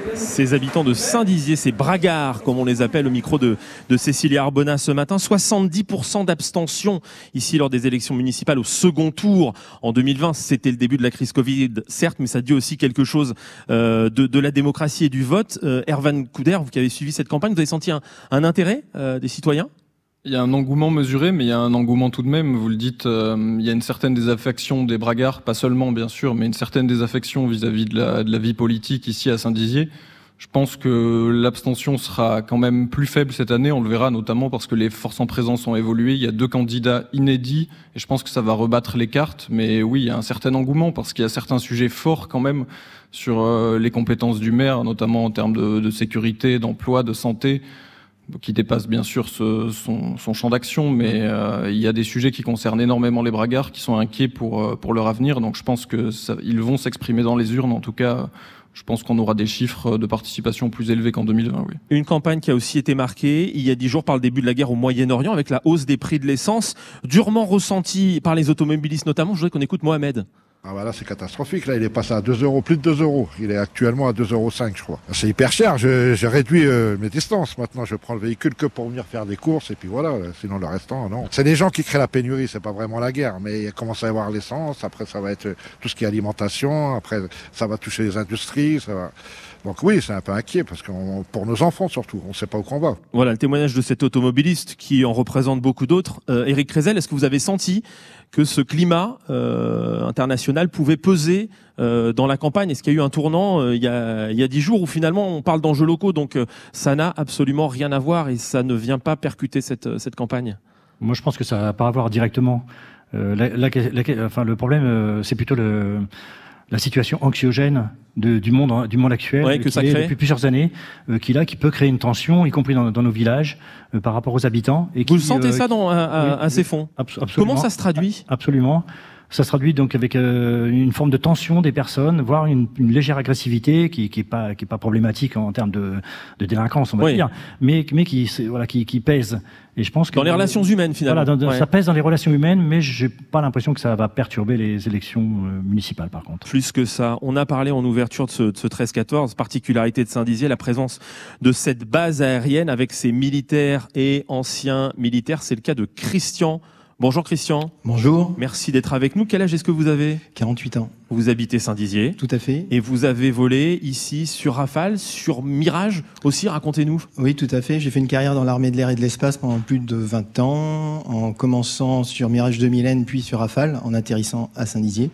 Ces habitants de Saint-Dizier, ces bragards, comme on les appelle, au micro de, de Cécilia Arbona ce matin. soixante-dix pour cent d'abstention ici lors des élections municipales au second tour. En deux mille vingt, c'était le début de la crise Covid, certes, mais ça dit aussi quelque chose euh, de, de la démocratie et du vote. Euh, Erwan Couder, vous qui avez suivi cette campagne, vous avez senti un, un intérêt euh, des citoyens ? Il y a un engouement mesuré, mais il y a un engouement tout de même. Vous le dites, euh, il y a une certaine désaffection des bragards, pas seulement bien sûr, mais une certaine désaffection vis-à-vis de la, de la vie politique ici à Saint-Dizier. Je pense que l'abstention sera quand même plus faible cette année, on le verra notamment parce que les forces en présence ont évolué. Il y a deux candidats inédits et je pense que ça va rebattre les cartes. Mais oui, il y a un certain engouement parce qu'il y a certains sujets forts quand même sur euh, les compétences du maire, notamment en termes de, de sécurité, d'emploi, de santé, qui dépasse bien sûr ce, son, son champ d'action, mais euh, il y a des sujets qui concernent énormément les bragards, qui sont inquiets pour, pour leur avenir. Donc je pense que ça, ils vont s'exprimer dans les urnes. En tout cas, je pense qu'on aura des chiffres de participation plus élevés qu'en deux mille vingt. Oui. Une campagne qui a aussi été marquée il y a dix jours par le début de la guerre au Moyen-Orient, avec la hausse des prix de l'essence, durement ressentie par les automobilistes notamment. Je voudrais qu'on écoute Mohamed. Ah bah là c'est catastrophique, là il est passé à deux euros, plus de deux euros, il est actuellement à deux euros cinq je crois. C'est hyper cher, je, j'ai réduit euh, mes distances maintenant, je prends le véhicule que pour venir faire des courses et puis voilà, sinon le restant non. C'est les gens qui créent la pénurie, c'est pas vraiment la guerre, mais il commence à y avoir l'essence, après ça va être tout ce qui est alimentation, après ça va toucher les industries, ça va... Donc oui, c'est un peu inquiet, parce que pour nos enfants surtout, on ne sait pas où qu'on va. Voilà le témoignage de cet automobiliste qui en représente beaucoup d'autres. Euh, Éric Crézel, est-ce que vous avez senti que ce climat euh, international pouvait peser euh, dans la campagne ? Est-ce qu'il y a eu un tournant euh, il y a, il y a dix jours où finalement on parle d'enjeux locaux, donc euh, ça n'a absolument rien à voir et ça ne vient pas percuter cette, cette campagne ? Moi je pense que ça va pas avoir directement. Euh, la, la, la, enfin, le problème, euh, c'est plutôt le... la situation anxiogène de, du, monde, du monde actuel, ouais, que ça est, crée. depuis plusieurs années, euh, qui, là, qui peut créer une tension, y compris dans, dans nos villages, euh, par rapport aux habitants. Et Vous qui, le sentez euh, ça dans, à, à, oui, à ces fonds ? Absolument. Comment ça se traduit ? Absolument. Ça se traduit donc avec euh, une forme de tension des personnes, voire une, une légère agressivité qui qui est pas qui est pas problématique en termes de, de délinquance, on va oui. dire, mais mais qui voilà qui qui pèse. Et je pense que dans les relations humaines finalement. Voilà, dans, ouais. ça pèse dans les relations humaines, mais j'ai pas l'impression que ça va perturber les élections euh, municipales par contre. Plus que ça, on a parlé en ouverture de ce, de ce treize quatorze, particularité de Saint-Dizier, la présence de cette base aérienne avec ses militaires et anciens militaires. C'est le cas de Christian. Bonjour Christian. Bonjour. Merci d'être avec nous. Quel âge est-ce que vous avez ? quarante-huit ans. Vous habitez Saint-Dizier. Tout à fait. Et vous avez volé ici sur Rafale, sur Mirage aussi, racontez-nous. Oui, tout à fait. J'ai fait une carrière dans l'armée de l'air et de l'espace pendant plus de vingt ans, en commençant sur Mirage deux mille N, puis sur Rafale, en atterrissant à Saint-Dizier.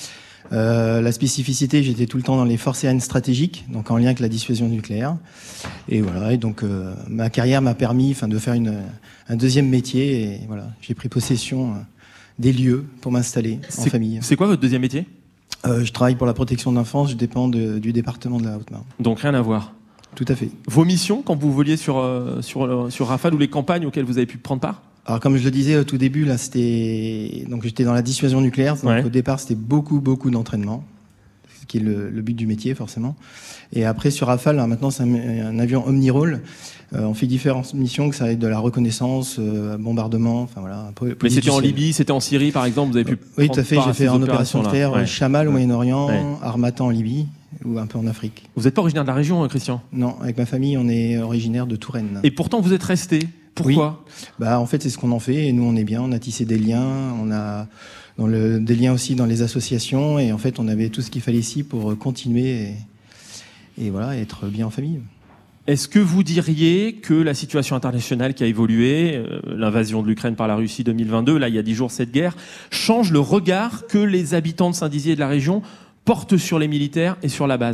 Euh, la spécificité, j'étais tout le temps dans les forces aériennes stratégiques, donc en lien avec la dissuasion nucléaire. Et voilà, et donc euh, ma carrière m'a permis, enfin, de faire une, un deuxième métier. Et voilà, j'ai pris possession euh, des lieux pour m'installer en famille. C'est quoi votre deuxième métier ? euh, Je travaille pour la protection de l'enfance. Je dépends de, du département de la Haute-Marne. Donc rien à voir. Tout à fait. Vos missions quand vous voliez sur euh, sur euh, sur Rafale ou les campagnes auxquelles vous avez pu prendre part ? Alors comme je le disais au tout début, là c'était donc j'étais dans la dissuasion nucléaire. Donc ouais. Au départ c'était beaucoup beaucoup d'entraînement, ce qui est le, le but du métier forcément. Et après sur Rafale, alors maintenant c'est un, un avion omni-rôle. Euh, on fait différentes missions, que ça aille de la reconnaissance, euh, bombardement, enfin voilà. Mais c'était en Libye, c'était en Syrie par exemple, vous avez pu. Euh, oui, tout à fait. J'ai fait en opération militaire, ouais. Chamal au ouais. Moyen-Orient, ouais. Harmattan en Libye ou un peu en Afrique. Vous n'êtes pas originaire de la région, Christian ? Non, avec ma famille, on est originaire de Touraine. Et pourtant vous êtes resté. Pourquoi ? Oui. Bah en fait c'est ce qu'on en fait et nous on est bien, on a tissé des liens, on a dans le, des liens aussi dans les associations et en fait on avait tout ce qu'il fallait ici pour continuer et, et voilà être bien en famille. Est-ce que vous diriez que la situation internationale qui a évolué, euh, l'invasion de l'Ukraine par la Russie deux mille vingt-deux, là il y a dix jours cette guerre, change le regard que les habitants de Saint-Dizier et de la région portent sur les militaires et sur la base ?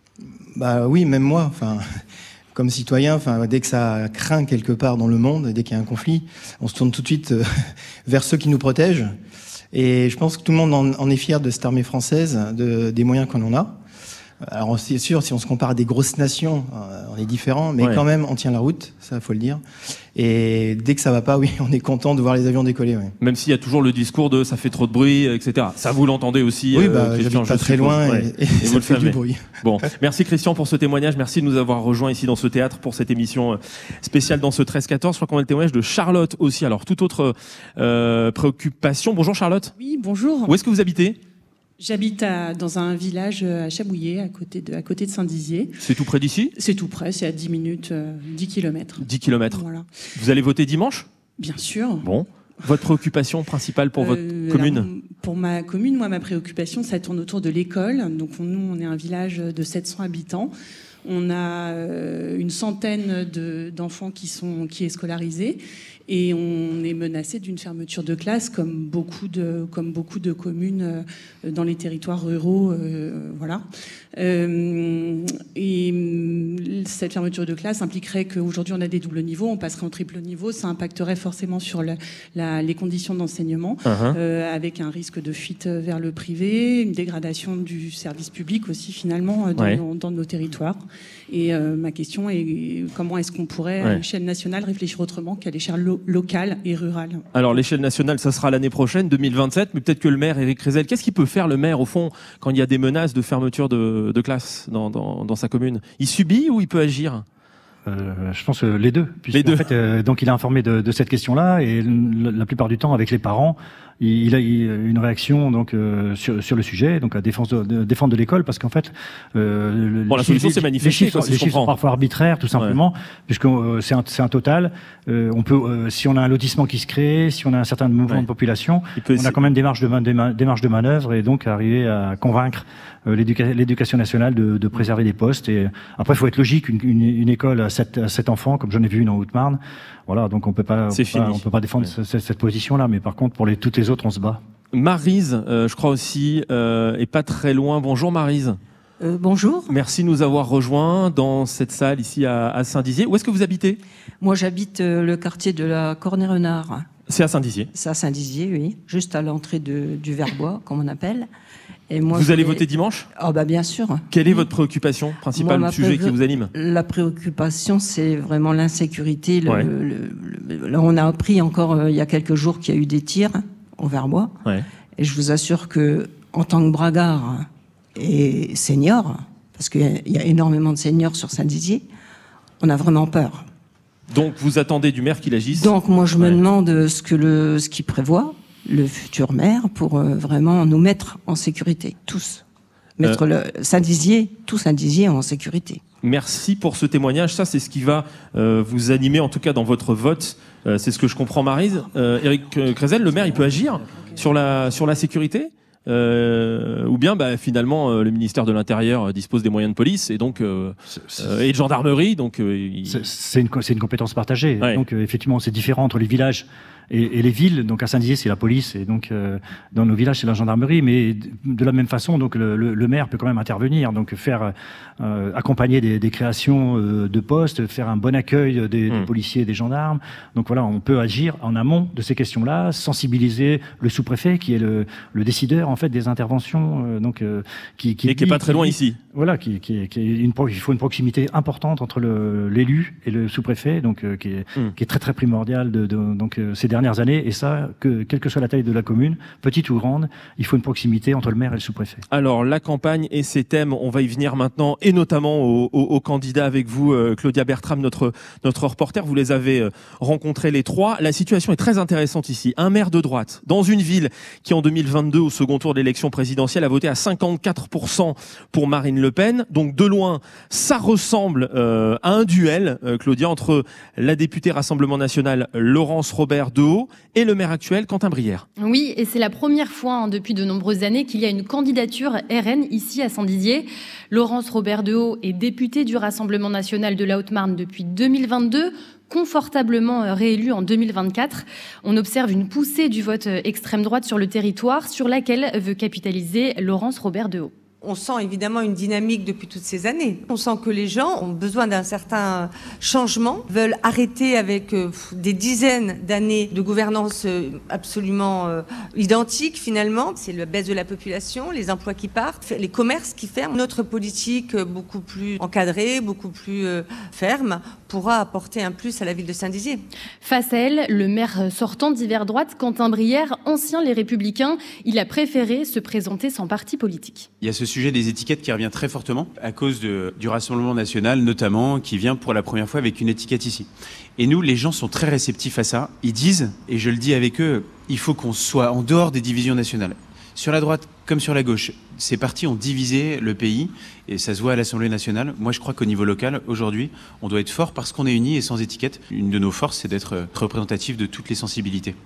Bah oui, même moi, enfin... Comme citoyen, enfin, dès que ça craint quelque part dans le monde, dès qu'il y a un conflit, on se tourne tout de suite euh, vers ceux qui nous protègent. Et je pense que tout le monde en, en est fier de cette armée française, de, des moyens qu'on en a. Alors c'est sûr, si on se compare à des grosses nations, euh, on est différent, mais ouais. quand même, on tient la route, ça faut le dire. Et dès que ça va pas, oui, on est content de voir les avions décoller. Ouais. Même s'il y a toujours le discours de ça fait trop de bruit, et cetera. Ça vous l'entendez aussi. Oui, bah, euh, j'habite pas très loin ouais. et, et, et ça fait du bruit. Bon, merci Christian pour ce témoignage, merci de nous avoir rejoints ici dans ce théâtre pour cette émission spéciale dans ce treize quatorze. Je crois qu'on a le témoignage de Charlotte aussi. Alors toute autre euh, préoccupation. Bonjour Charlotte. Oui, bonjour. Où est-ce que vous habitez ? J'habite à, dans un village à Chabouillet, à côté de, à côté de Saint-Dizier. C'est tout près d'ici ? C'est tout près, c'est à dix minutes, euh, dix kilomètres. dix kilomètres. Voilà. Vous allez voter dimanche ? Bien sûr. Bon. Votre préoccupation principale pour votre Euh, commune ? alors, Pour ma commune, moi, ma préoccupation, ça tourne autour de l'école. Donc, on- nous, on est un village de sept cents habitants. On a euh, une centaine de- d'enfants qui sont qui est scolarisés et on est menacé d'une fermeture de classe comme beaucoup de comme beaucoup de communes euh, dans les territoires ruraux, euh, voilà. Euh, et hum, cette fermeture de classe impliquerait qu'aujourd'hui on a des doubles niveaux, on passerait en triple niveau, ça impacterait forcément sur le- la- les conditions d'enseignement, Uh-huh. euh, avec un risque de fuite vers le privé, une dégradation du service public aussi finalement euh, dans, Ouais. dans- dans nos territoires. Et euh, ma question est comment est-ce qu'on pourrait à Ouais. l'échelle nationale réfléchir autrement qu'à l'échelle lo- locale et rurale. Alors l'échelle nationale, ça sera l'année prochaine, deux mille vingt-sept, mais peut-être que le maire, Éric Crézel, qu'est-ce qu'il peut faire le maire au fond quand il y a des menaces de fermeture de, de classe dans, dans, dans sa commune ? Il subit ou il peut agir ? Euh, je pense euh, les deux. Les deux. En fait, euh, donc il est informé de, de cette question-là et l- la plupart du temps avec les parents, il, il a il- une réaction donc euh, sur, sur le sujet, donc à défense de, de- défendre de l'école, parce qu'en fait, euh, le- Bon, la les solution, chiffres- c'est manifester, Les chiffres, quoi, si les je chiffres sont comprends. parfois arbitraires, tout simplement, puisque euh, c'est un, c'est un total. Euh, on peut, euh, si on a un lotissement qui se crée, si on a un certain mouvement Ouais. de population, peut on essayer- a quand même des marges de, ma- des ma- des marges de manœuvre et donc arriver à convaincre euh, l'éduca- l'éducation nationale de, de préserver des postes. Et après, il faut être logique. Une, une, une école à sept, à sept enfants, comme j'en ai vu une en Haute-Marne, voilà, donc on peut pas, on C'est peut pas, fini. on peut pas défendre Ouais. ce- cette position-là. Mais par contre, pour les, toutes les autres, on se bat. Maryse, euh, je crois aussi, euh, est pas très loin. Bonjour Maryse. Euh, bonjour. Merci de nous avoir rejoints dans cette salle ici à, à Saint-Dizier. Où est-ce que vous habitez ? Moi, j'habite euh, le quartier de la Cornet-Renard. C'est à Saint-Dizier. C'est à Saint-Dizier, oui, juste à l'entrée de- du Verbois, comme on appelle. Et moi, Vous je allez vais- voter dimanche ? Ah bah bien sûr. Quelle est votre préoccupation principale, Moi, le ma sujet qui pré- vous anime ? La préoccupation, c'est vraiment l'insécurité. Le- Ouais. le- le- là, on a appris encore euh, il y a quelques jours qu'il y a eu des tirs au Verbois. Ouais. Et je vous assure que, en tant que bragard et senior, parce qu'il y a- il y a énormément de seniors sur Saint-Dizier, on a vraiment peur. Donc vous attendez du maire qu'il agisse ? Donc moi je me demande ce que le ce qu'il prévoit le futur maire pour euh, vraiment nous mettre en sécurité tous, mettre Euh. le Saint-Dizier, tout Saint-Dizier en sécurité. Merci pour ce témoignage. Ça, c'est ce qui va euh, vous animer, en tout cas dans votre vote. Euh, c'est ce que je comprends, Maryse. Euh, Éric Crézel, le maire, il peut agir sur la, sur la sécurité euh, ou bien, bah, finalement, euh, le ministère de l'Intérieur dispose des moyens de police et donc euh, euh, et de gendarmerie. Donc, euh, il... C'est- C'est une, co- c'est une compétence partagée. Ouais. Donc, euh, effectivement, c'est différent entre les villages et, et les villes. Donc, à Saint-Dizier, c'est la police, et donc euh, dans nos villages, c'est la gendarmerie. Mais de, de la même façon, donc le, le- le maire peut quand même intervenir, donc faire euh, accompagner des, des créations euh, de postes, faire un bon accueil des, des policiers et des gendarmes. Donc voilà, on peut agir en amont de ces questions-là, sensibiliser le sous-préfet, qui est le, le décideur en fait des interventions, euh, donc euh, qui, qui Et qui est pas très loin ici. Voilà, qui, qui, qui est une, pro- il faut une proximité importante entre le- l'élu et le sous-préfet, donc euh, qui, est, Mm. qui est très très primordial de, de- donc euh, ces dernières années. Et ça, que quelle que soit la taille de la commune, petite ou grande, il faut une proximité entre le maire et le sous-préfet. Alors, la campagne et ses thèmes, on va y venir maintenant, et notamment aux, aux- aux candidats avec vous, euh, Claudia Bertram, notre, notre reporter. Vous les avez euh, rencontrés les trois. La situation est très intéressante ici. Un maire de droite, dans une ville qui, en deux mille vingt-deux, au second tour de l'élection présidentielle, a voté à cinquante-quatre pour cent pour Marine Le Pen. Donc, de loin, ça ressemble euh, à un duel, euh, Claudia, entre la députée Rassemblement National, Laurence Robert Dehaut, et le maire actuel, Quentin Brière. Oui, et c'est la première fois hein, depuis de nombreuses années qu'il y a une candidature R N ici à Saint-Dizier. Laurence Robert Dehaut est députée du Rassemblement National de la Haute-Marne depuis deux mille vingt-deux, confortablement euh, réélue en deux mille vingt-quatre. On observe une poussée du vote euh, extrême droite sur le territoire, sur laquelle veut capitaliser Laurence Robert Dehaut. On sent évidemment une dynamique depuis toutes ces années. On sent que les gens ont besoin d'un certain changement, veulent arrêter avec euh, des dizaines d'années de gouvernance euh, absolument euh, identique finalement. C'est la baisse de la population, les emplois qui partent, les commerces qui ferment. Notre politique euh, beaucoup plus encadrée, beaucoup plus euh, ferme pourra apporter un plus à la ville de Saint-Dizier. Face à elle, le maire sortant d'hiver droite, Quentin Brière, ancien Les Républicains, il a préféré se présenter sans parti politique. Il y a ce sujet des étiquettes qui revient très fortement à cause de, du Rassemblement National notamment, qui vient pour la première fois avec une étiquette ici. Et nous, les gens sont très réceptifs à ça. Ils disent, et je le dis avec eux, il faut qu'on soit en dehors des divisions nationales. Sur la droite comme sur la gauche. Ces partis ont divisé le pays et ça se voit à l'Assemblée nationale. Moi, je crois qu'au niveau local, aujourd'hui, on doit être fort parce qu'on est unis et sans étiquette. Une de nos forces, c'est d'être représentatif de toutes les sensibilités.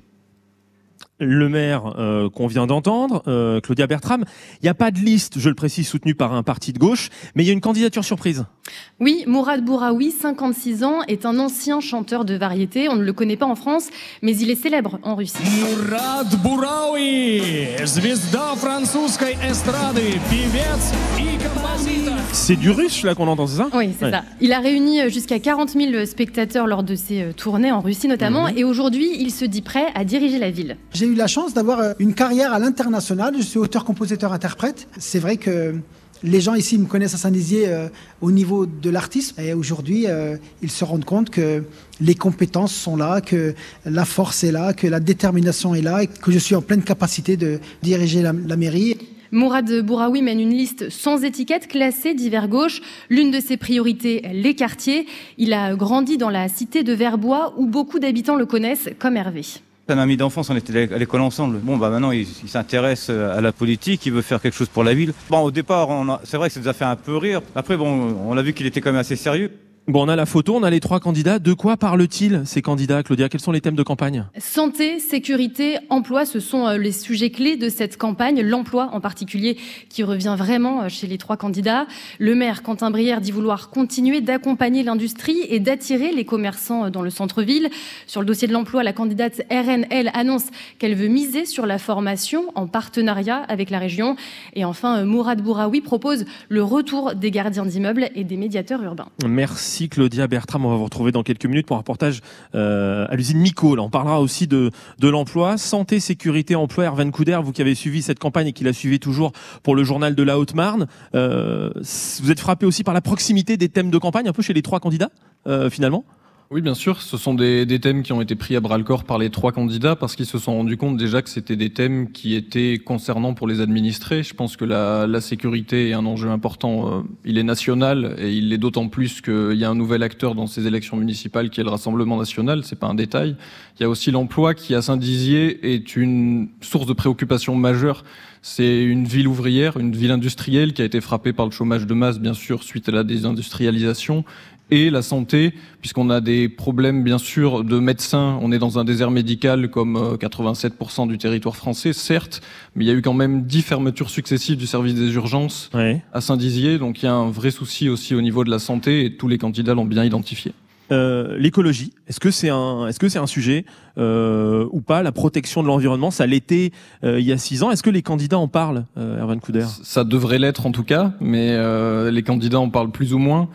Le maire euh, qu'on vient d'entendre, euh, Claudia Bertram, il n'y a pas de liste, je le précise, soutenue par un parti de gauche, mais il y a une candidature surprise. Oui, Mourad Bouraoui, cinquante-six ans, est un ancien chanteur de variété. On ne le connaît pas en France, mais il est célèbre en Russie. Mourad Bouraoui, звезда французской эстрады, певец и композитор. C'est du russe là qu'on entend, c'est ça? Oui, c'est ouais. ça. Il a réuni jusqu'à quarante mille spectateurs lors de ses tournées en Russie notamment, mmh. et aujourd'hui, il se dit prêt à diriger la ville. J'ai eu la chance d'avoir une carrière à l'international. Je suis auteur, compositeur, interprète. C'est vrai que les gens ici me connaissent à Saint-Dizier euh, au niveau de l'artisme. Et aujourd'hui, euh, ils se rendent compte que les compétences sont là, que la force est là, que la détermination est là et que je suis en pleine capacité de diriger la, la mairie. Mourad Bouraoui mène une liste sans étiquette classée divers gauche. L'une de ses priorités, les quartiers. Il a grandi dans la cité de Verbois où beaucoup d'habitants le connaissent comme Hervé. Un ami d'enfance, on était à l'école ensemble. Bon, bah maintenant, il, il s'intéresse à la politique, il veut faire quelque chose pour la ville. Bon, au départ, on a, c'est vrai que ça nous a fait un peu rire. Après, bon, on a vu qu'il était quand même assez sérieux. Bon, on a la photo, on a les trois candidats. De quoi parlent-ils, ces candidats, Claudia? Quels sont les thèmes de campagne? Santé, sécurité, emploi, ce sont les sujets clés de cette campagne. L'emploi, en particulier, qui revient vraiment chez les trois candidats. Le maire, Quentin Brière, dit vouloir continuer d'accompagner l'industrie et d'attirer les commerçants dans le centre-ville. Sur le dossier de l'emploi, la candidate R N, elle, annonce qu'elle veut miser sur la formation en partenariat avec la région. Et enfin, Mourad Bouraoui propose le retour des gardiens d'immeubles et des médiateurs urbains. Merci. Claudia Bertram, on va vous retrouver dans quelques minutes pour un reportage euh, à l'usine Mico. Là, on parlera aussi de, de l'emploi, santé, sécurité, emploi. Erwan Couder, vous qui avez suivi cette campagne et qui la suivez toujours pour le journal de la Haute-Marne, euh, vous êtes frappé aussi par la proximité des thèmes de campagne un peu chez les trois candidats euh, finalement? Oui, bien sûr, ce sont des, des thèmes qui ont été pris à bras-le-corps par les trois candidats parce qu'ils se sont rendus compte déjà que c'était des thèmes qui étaient concernants pour les administrés. Je pense que la, la sécurité est un enjeu important. Euh, il est national et il l'est d'autant plus qu'il y a un nouvel acteur dans ces élections municipales qui est le Rassemblement national. C'est pas un détail. Il y a aussi l'emploi qui, à Saint-Dizier, est une source de préoccupation majeure. C'est une ville ouvrière, une ville industrielle qui a été frappée par le chômage de masse, bien sûr, suite à la désindustrialisation. Et la santé, puisqu'on a des problèmes bien sûr de médecins, on est dans un désert médical comme quatre-vingt-sept pour cent du territoire français, certes, mais il y a eu quand même dix fermetures successives du service des urgences ouais. à Saint-Dizier, donc il y a un vrai souci aussi au niveau de la santé et tous les candidats l'ont bien identifié. Euh, l'écologie, est-ce que c'est un, est-ce que c'est un sujet euh, ou pas? La protection de l'environnement, ça l'était euh, il y a six ans. Est-ce que les candidats en parlent, euh, Erwan Couder? Ça devrait l'être en tout cas, mais euh, les candidats en parlent plus ou moins.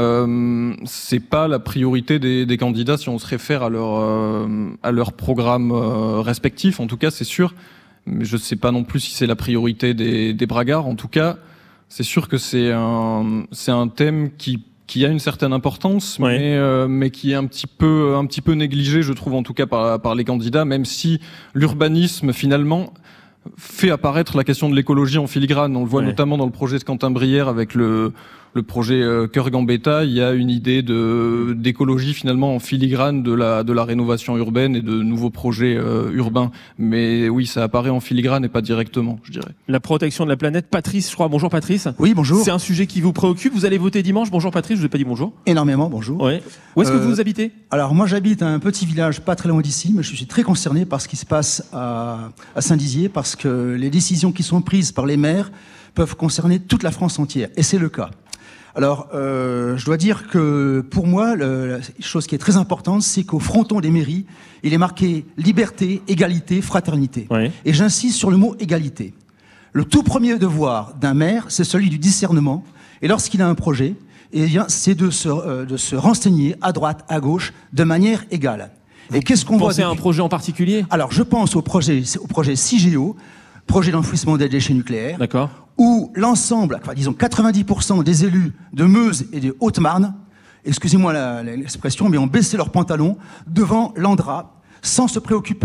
Euh, c'est pas la priorité des, des candidats si on se réfère à leur euh, à leur programme euh, respectif. En tout cas, c'est sûr. Mais je sais pas non plus si c'est la priorité des, des bragards. En tout cas, c'est sûr que c'est un c'est un thème qui qui a une certaine importance, ouais. mais euh, mais qui est un petit peu un petit peu négligé, je trouve en tout cas par par les candidats. Même si l'urbanisme finalement fait apparaître la question de l'écologie en filigrane. On le voit ouais. notamment dans le projet de Quentin Brière avec le le projet euh, Cœur Gambetta. Il y a une idée de d'écologie finalement en filigrane de la de la rénovation urbaine et de nouveaux projets euh, urbains. Mais oui, ça apparaît en filigrane et pas directement, je dirais. La protection de la planète. Patrice, je crois. Bonjour Patrice. Oui, bonjour. C'est un sujet qui vous préoccupe. Vous allez voter dimanche. Bonjour Patrice. Je vous ai pas dit bonjour. Énormément. Bonjour. Ouais. Où est-ce que euh, vous habitez? Alors moi, j'habite à un petit village pas très loin d'ici, mais je suis très concerné par ce qui se passe à, à Saint-Dizier parce que les décisions qui sont prises par les maires peuvent concerner toute la France entière, et c'est le cas. Alors, euh, je dois dire que pour moi, le, la chose qui est très importante, c'est qu'au fronton des mairies, il est marqué liberté, égalité, fraternité. Oui. Et j'insiste sur le mot égalité. Le tout premier devoir d'un maire, c'est celui du discernement. Et lorsqu'il a un projet, eh bien, c'est de se, euh, de se renseigner à droite, à gauche, de manière égale. Et qu'est-ce qu'on voit? Vous pensez à un projet en particulier? Alors, je pense au projet, au projet CIGEO, projet d'enfouissement des déchets nucléaires. D'accord. Où l'ensemble, enfin, disons quatre-vingt-dix pour cent des élus de Meuse et de Haute-Marne, excusez-moi la, la, l'expression, mais ont baissé leurs pantalons devant l'Andra, sans se préoccuper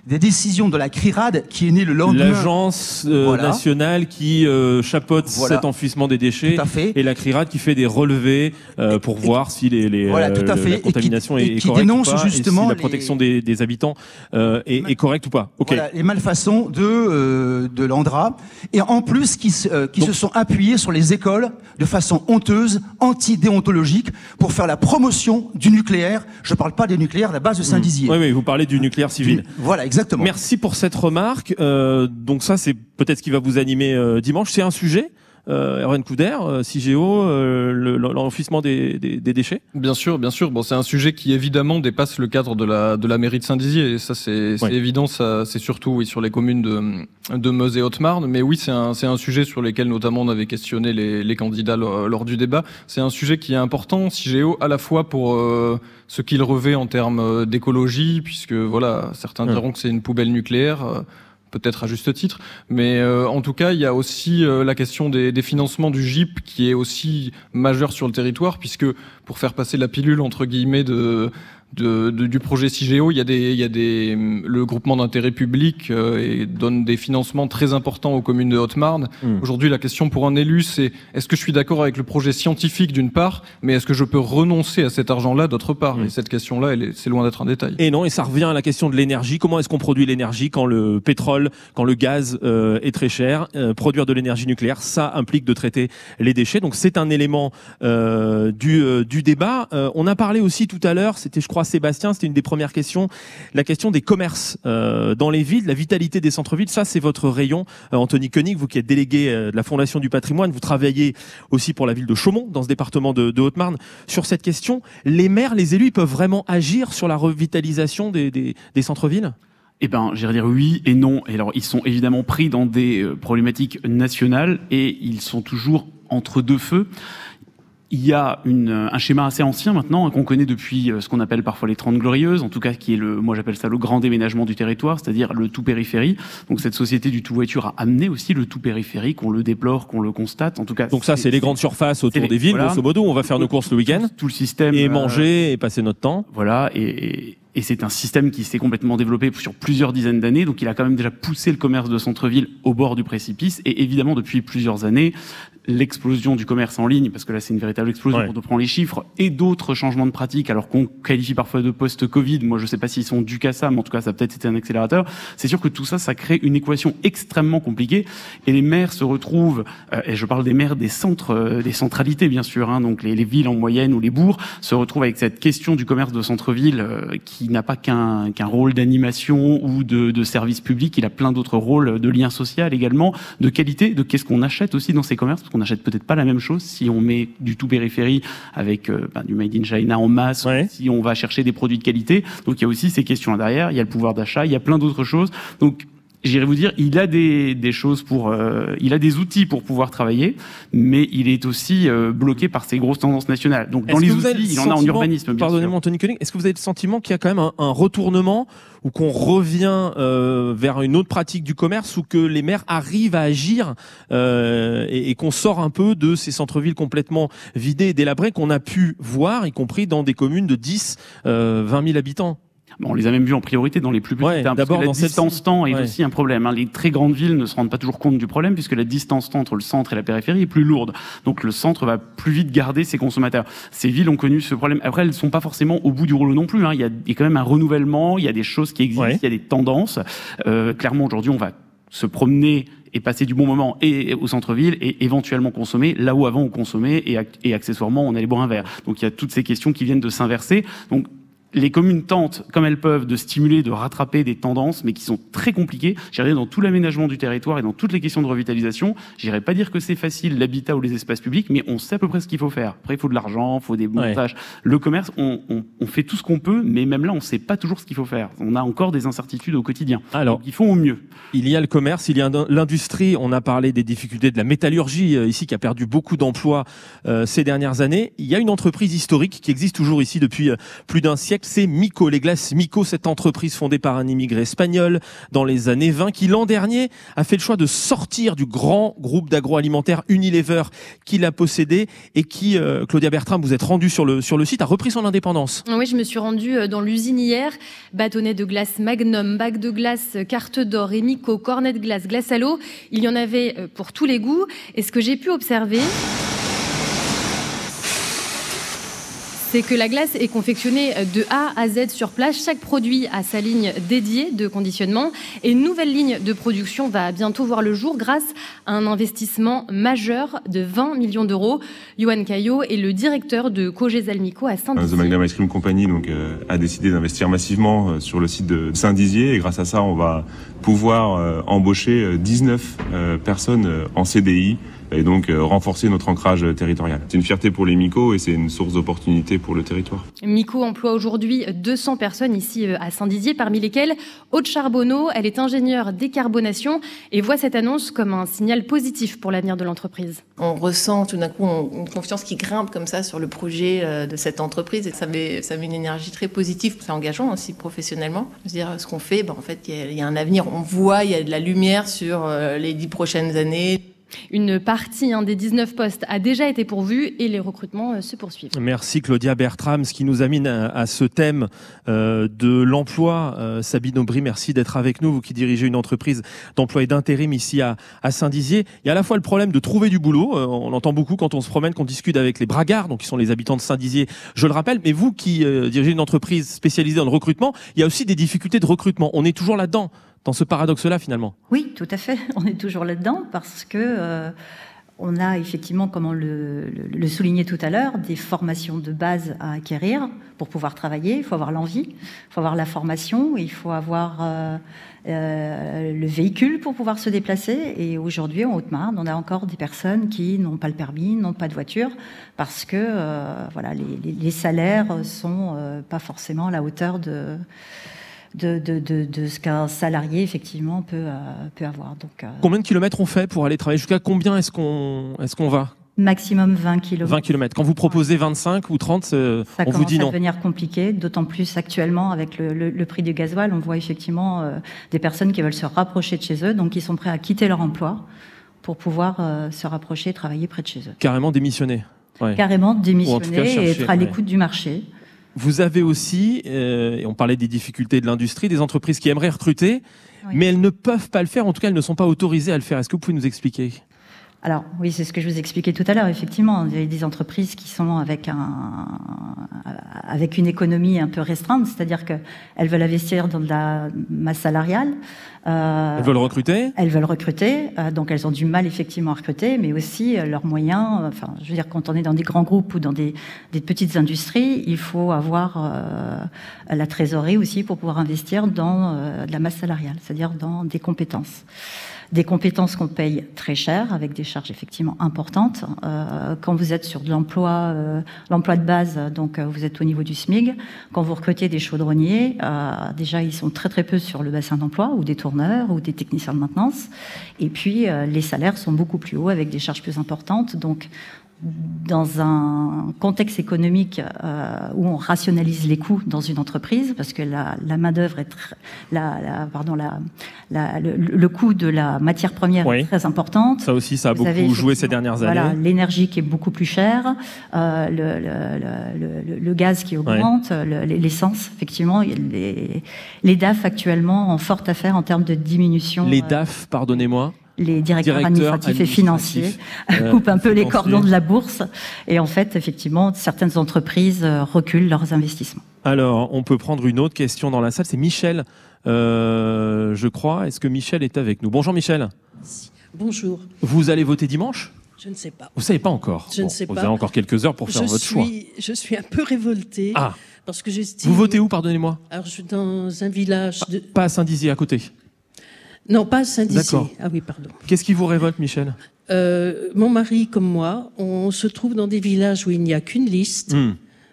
des décisions de la CRIRAD qui est née le lendemain. L'agence euh, voilà. nationale qui euh, chapeaute voilà. cet enfouissement des déchets. Tout à fait. Et la CRIRAD qui fait des relevés euh, pour et, voir si les, les, voilà, tout à fait. la contamination et qui, est, et qui correcte dénonce ou pas, justement et si la protection les... des, des habitants euh, est, est correcte ou pas. Okay. Voilà, les malfaçons de, euh, de l'Andra. Et en plus, qui, euh, qui Donc, se sont appuyés sur les écoles de façon honteuse, anti-déontologique, pour faire la promotion du nucléaire. Je ne parle pas des nucléaires, la base de Saint-Dizier. Mmh. Oui, oui, vous parlez du nucléaire civil. Du... Voilà, exactement. Merci pour cette remarque. Euh, donc ça, c'est peut-être ce qui va vous animer euh, dimanche. C'est un sujet Euh, Erwan Couder, euh, Cigéo, euh, l'enfouissement des, des, des déchets. Bien sûr, bien sûr. Bon, c'est un sujet qui évidemment dépasse le cadre de la de la mairie de Saint-Dizier. Et ça, c'est ouais. évident. Ça, c'est surtout oui sur les communes de de Meuse et Haute-Marne. Mais oui, c'est un c'est un sujet sur lequel notamment on avait questionné les les candidats lors, lors du débat. C'est un sujet qui est important, Cigéo, à la fois pour euh, ce qu'il revêt en termes d'écologie, puisque voilà, certains ouais. diront que c'est une poubelle nucléaire. Euh, peut-être à juste titre, mais euh, en tout cas, il y a aussi euh, la question des, des financements du G I P qui est aussi majeure sur le territoire, puisque pour faire passer la pilule, entre guillemets, de... De, de, du projet Cigéo, il y a des, il y a des, le groupement d'intérêt public euh, et donne des financements très importants aux communes de Haute-Marne. Mmh. Aujourd'hui, la question pour un élu, c'est est-ce que je suis d'accord avec le projet scientifique d'une part, mais est-ce que je peux renoncer à cet argent-là d'autre part? Mmh. Et cette question-là, elle est, c'est loin d'être un détail. Et non, et ça revient à la question de l'énergie. Comment est-ce qu'on produit l'énergie quand le pétrole, quand le gaz euh, est très cher? euh, Produire de l'énergie nucléaire, ça implique de traiter les déchets. Donc c'est un élément euh, du, euh, du débat. Euh, on a parlé aussi tout à l'heure, c'était je crois Sébastien, c'était une des premières questions, la question des commerces euh, dans les villes, la vitalité des centres-villes, ça c'est votre rayon. Euh, Anthony Koenig, vous qui êtes délégué euh, de la Fondation du patrimoine, vous travaillez aussi pour la ville de Chaumont, dans ce département de, de Haute-Marne. Sur cette question, les maires, les élus, ils peuvent vraiment agir sur la revitalisation des, des, des centres-villes ? Eh ben, j'irais dire oui et non. Et alors, ils sont évidemment pris dans des euh, problématiques nationales et ils sont toujours entre deux feux. Il y a une, un schéma assez ancien maintenant, qu'on connaît depuis ce qu'on appelle parfois les Trente Glorieuses, en tout cas qui est le, moi j'appelle ça le grand déménagement du territoire, c'est-à-dire le tout périphérie. Donc cette société du tout voiture a amené aussi le tout périphérique, qu'on le déplore, qu'on le constate. En tout cas. Donc ça, c'est, c'est les grandes surfaces autour les, des villes, voilà. Grosso modo, on va faire nos courses le week-end. Tout, tout le système. Et manger euh, et passer notre temps. Voilà, et, et Et c'est un système qui s'est complètement développé sur plusieurs dizaines d'années. Donc il a quand même déjà poussé le commerce de centre-ville au bord du précipice. Et évidemment, depuis plusieurs années, l'explosion du commerce en ligne, parce que là c'est une véritable explosion ouais. quand on prend les chiffres, et d'autres changements de pratiques, alors qu'on qualifie parfois de post-Covid. Moi je sais pas s'ils sont dus qu'à ça, mais en tout cas ça a peut-être été un accélérateur. C'est sûr que tout ça, ça crée une équation extrêmement compliquée. Et les maires se retrouvent, euh, et je parle des maires des centres, euh, des centralités bien sûr, hein, donc les, les villes en moyenne ou les bourgs, se retrouvent avec cette question du commerce de centre-ville euh, qui n'a pas qu'un, qu'un rôle d'animation ou de, de service public, il a plein d'autres rôles de lien social également, de qualité, de qu'est-ce qu'on achète aussi dans ces commerces, parce qu'on n'achète peut-être pas la même chose si on met du tout périphérie avec euh, ben, du made in China en masse, ouais. si on va chercher des produits de qualité. Donc il y a aussi ces questions-là derrière, il y a le pouvoir d'achat, il y a plein d'autres choses. Donc j'irais vous dire, il a des, des choses pour, euh, il a des outils pour pouvoir travailler, mais il est aussi euh, bloqué par ces grosses tendances nationales. Donc dans les outils, il en a en urbanisme. Pardonnez-moi, Anthony Koenig, est-ce que vous avez le sentiment qu'il y a quand même un, un retournement ou qu'on revient euh, vers une autre pratique du commerce, ou que les maires arrivent à agir euh, et, et qu'on sort un peu de ces centres-villes complètement vidés et délabrés qu'on a pu voir, y compris dans des communes de dix, vingt mille habitants? Bon, on les a même vus en priorité dans les plus petites. Ouais, hein, d'abord, parce que la distance temps est ouais. aussi un problème. Hein. Les très grandes villes ne se rendent pas toujours compte du problème, puisque la distance temps entre le centre et la périphérie est plus lourde. Donc le centre va plus vite garder ses consommateurs. Ces villes ont connu ce problème. Après, elles ne sont pas forcément au bout du rouleau non plus. Hein. Il y a, il y a quand même un renouvellement, il y a des choses qui existent, ouais. il y a des tendances. Euh, clairement, aujourd'hui, on va se promener et passer du bon moment et, et au centre-ville et éventuellement consommer là où avant on consommait et, et accessoirement on allait boire un verre. Donc il y a toutes ces questions qui viennent de s'inverser. Donc les communes tentent, comme elles peuvent, de stimuler, de rattraper des tendances, mais qui sont très compliquées. J'irais dans tout l'aménagement du territoire et dans toutes les questions de revitalisation. J'irais pas dire que c'est facile, l'habitat ou les espaces publics, mais on sait à peu près ce qu'il faut faire. Après, il faut de l'argent, il faut des montages. Ouais. Le commerce, on, on, on fait tout ce qu'on peut, mais même là, on sait pas toujours ce qu'il faut faire. On a encore des incertitudes au quotidien. Alors, donc, ils font au mieux. Il y a le commerce, il y a l'industrie. On a parlé des difficultés de la métallurgie euh, ici, qui a perdu beaucoup d'emplois euh, ces dernières années. Il y a une entreprise historique qui existe toujours ici depuis euh, plus d'un siècle, siècle, c'est Mico. Les glaces Mico, cette entreprise fondée par un immigré espagnol dans les années vingt, qui l'an dernier a fait le choix de sortir du grand groupe d'agroalimentaire Unilever qu'il a possédé et qui, euh, Claudia Bertram, vous êtes rendue sur le, sur le site, a repris son indépendance. Oui, je me suis rendue dans l'usine hier. Bâtonnets de glace Magnum, bacs de glace Carte d'Or et Mico, cornets de glace, glace à l'eau. Il y en avait pour tous les goûts. Et ce que j'ai pu observer, c'est que la glace est confectionnée de A à Z sur place. Chaque produit a sa ligne dédiée de conditionnement. Et une nouvelle ligne de production va bientôt voir le jour grâce à un investissement majeur de vingt millions d'euros. Johan Caillot est le directeur de Cogesal Mico à Saint-Dizier. The Magnum Ice Cream Company donc, euh, a décidé d'investir massivement euh, sur le site de Saint-Dizier. Et grâce à ça, on va pouvoir euh, embaucher euh, dix-neuf euh, personnes euh, en C D I. Et donc euh, renforcer notre ancrage territorial. C'est une fierté pour les Mico et c'est une source d'opportunité pour le territoire. Mico emploie aujourd'hui deux cents personnes ici à Saint-Dizier, parmi lesquelles Aude Charbonneau. Elle est ingénieure décarbonation et voit cette annonce comme un signal positif pour l'avenir de l'entreprise. On ressent tout d'un coup une confiance qui grimpe comme ça sur le projet de cette entreprise et ça met, ça met une énergie très positive. C'est engageant aussi professionnellement. Je veux dire, ce qu'on fait, ben, en fait, il y, y a un avenir. On voit, il y a de la lumière sur les dix prochaines années. Une partie hein, des dix-neuf postes a déjà été pourvue et les recrutements euh, se poursuivent. Merci Claudia Bertram, ce qui nous amène à, à ce thème euh, de l'emploi. Euh, Sabine Aubry, merci d'être avec nous, vous qui dirigez une entreprise d'emploi et d'intérim ici à, à Saint-Dizier. Il y a à la fois le problème de trouver du boulot, euh, on l'entend beaucoup quand on se promène, qu'on discute avec les Bragards, donc qui sont les habitants de Saint-Dizier, je le rappelle, mais vous qui euh, dirigez une entreprise spécialisée dans le recrutement, il y a aussi des difficultés de recrutement. On est toujours là-dedans. Dans ce paradoxe-là, finalement. Oui, tout à fait. On est toujours là-dedans parce que euh, on a effectivement, comme on le, le, le soulignait tout à l'heure, des formations de base à acquérir pour pouvoir travailler. Il faut avoir l'envie, il faut avoir la formation, il faut avoir euh, euh, le véhicule pour pouvoir se déplacer. Et aujourd'hui, en Haute-Marne, on a encore des personnes qui n'ont pas le permis, n'ont pas de voiture, parce que euh, voilà, les, les, les salaires sont euh, pas forcément à la hauteur de... De, de, de, de ce qu'un salarié effectivement peut, euh, peut avoir. Donc, euh... Combien de kilomètres on fait pour aller travailler? Jusqu'à combien est-ce qu'on, est-ce qu'on va? Maximum vingt kilomètres. vingt kilomètres. Quand vous proposez vingt-cinq ou trente, on vous dit non. Ça commence à devenir compliqué, d'autant plus actuellement avec le, le, le prix du gasoil. On voit effectivement euh, des personnes qui veulent se rapprocher de chez eux, donc qui sont prêts à quitter leur emploi pour pouvoir euh, se rapprocher et travailler près de chez eux. Carrément démissionner. Ouais. Carrément démissionner chercher, et être à ouais. l'écoute du marché. Vous avez aussi, euh, et on parlait des difficultés de l'industrie, des entreprises qui aimeraient recruter, oui. mais elles ne peuvent pas le faire, en tout cas elles ne sont pas autorisées à le faire. Est-ce que vous pouvez nous expliquer ? Alors oui, c'est ce que je vous expliquais tout à l'heure. Effectivement, il y a des entreprises qui sont avec un, avec une économie un peu restreinte, c'est-à-dire qu'elles veulent investir dans de la masse salariale. Euh, elles veulent recruter. Elles veulent recruter, euh, donc elles ont du mal effectivement à recruter, mais aussi euh, leurs moyens. Euh, enfin, je veux dire, quand on est dans des grands groupes ou dans des, des petites industries, il faut avoir euh, la trésorerie aussi pour pouvoir investir dans euh, de la masse salariale, c'est-à-dire dans des compétences. Des compétences qu'on paye très cher, avec des charges effectivement importantes. Euh, quand vous êtes sur de l'emploi, euh, l'emploi de base, donc euh, vous êtes au niveau du SMIC. Quand vous recrutez des chaudronniers, euh, déjà ils sont très très peu sur le bassin d'emploi, ou des tourneurs, ou des techniciens de maintenance. Et puis euh, les salaires sont beaucoup plus hauts, avec des charges plus importantes. Donc dans un contexte économique euh, où on rationalise les coûts dans une entreprise, parce que la, la main d'œuvre est très, la, la, pardon, la, la, le, le coût de la matière première oui. est très importante. Ça aussi, ça a Vous beaucoup joué ces dernières années. Voilà, l'énergie qui est beaucoup plus chère, euh, le, le, le, le, le gaz qui augmente, oui. le, l'essence, effectivement, les, les D A F actuellement ont fort à faire en termes de diminution. Les D A F, pardonnez-moi. Les directeurs, directeurs administratifs, administratifs et financiers euh, coupent un peu financier. les cordons de la bourse. Et en fait, effectivement, certaines entreprises reculent leurs investissements. Alors, on peut prendre une autre question dans la salle. C'est Michel, euh, je crois. Est-ce que Michel est avec nous? Bonjour Michel. Bonjour. Vous allez voter dimanche? Je ne sais pas. Vous ne savez pas encore? Je bon, ne sais vous pas. Vous avez encore quelques heures pour faire je votre suis, choix. Je suis un peu révoltée. Ah. Parce que j'estime... Vous votez où, pardonnez-moi? Alors, je suis dans un village... De... Pas à Saint-Dizier, à côté? Non, pas à Saint-Dizier. D'accord. Ah oui, pardon. Qu'est-ce qui vous révolte, Michel? euh, Mon mari, comme moi, on se trouve dans des villages où il n'y a qu'une liste. Mm.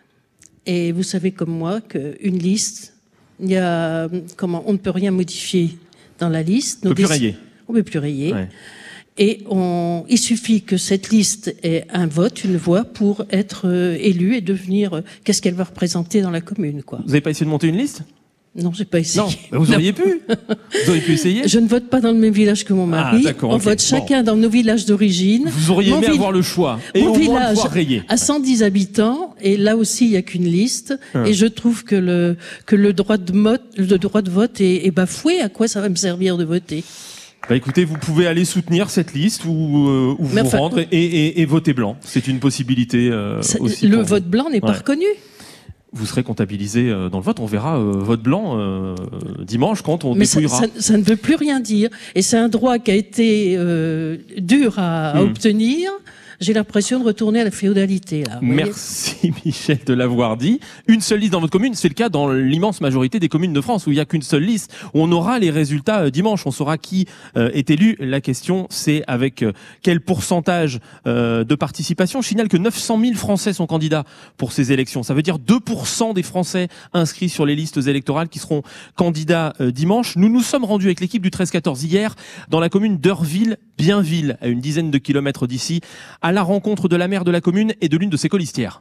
Et vous savez comme moi qu'une liste, il y a, comment, on ne peut rien modifier dans la liste. On ne peut plus rayer. On ne peut plus rayer. Ouais. Et on, il suffit que cette liste ait un vote, une voix pour être euh, élue et devenir... Euh, qu'est-ce qu'elle va représenter dans la commune, quoi. Vous n'avez pas essayé de monter une liste ? Non, j'ai pas essayé. Non, bah vous auriez pu. Vous auriez pu essayer. Je ne vote pas dans le même village que mon mari. Ah, d'accord, on okay. vote chacun bon. dans nos villages d'origine. Vous auriez mon aimé vi- avoir le choix et mon au moins village pouvoir rayer. à cent dix habitants, et là aussi il n'y a qu'une liste. Hum. Et je trouve que le que le droit de vote, le droit de vote est, est bafoué. À quoi ça va me servir de voter ? Bah écoutez, vous pouvez aller soutenir cette liste ou, euh, ou vous enfin, rendre et, et, et voter blanc. C'est une possibilité euh, ça, aussi. Le pour vote vous. blanc n'est Ouais. pas reconnu. Vous serez comptabilisé euh, dans le vote. On verra euh, vote blanc euh, dimanche quand on Mais ça, dépouillera. ça, ça ne veut plus rien dire. Et c'est un droit qui a été euh, dur à, à Hum. obtenir. J'ai l'impression de retourner à la féodalité. Là, vous voyez. Merci Michel de l'avoir dit. Une seule liste dans votre commune, c'est le cas dans l'immense majorité des communes de France où il n'y a qu'une seule liste. On aura les résultats euh, dimanche, on saura qui euh, est élu. La question, c'est avec euh, quel pourcentage euh, de participation. Je signale que neuf cent mille Français sont candidats pour ces élections. Ça veut dire deux pour cent des Français inscrits sur les listes électorales qui seront candidats euh, dimanche. Nous nous sommes rendus avec l'équipe du treize quatorze hier dans la commune d'Eurville-Bienville, à une dizaine de kilomètres d'ici, à la rencontre de la maire de la commune et de l'une de ses colistières.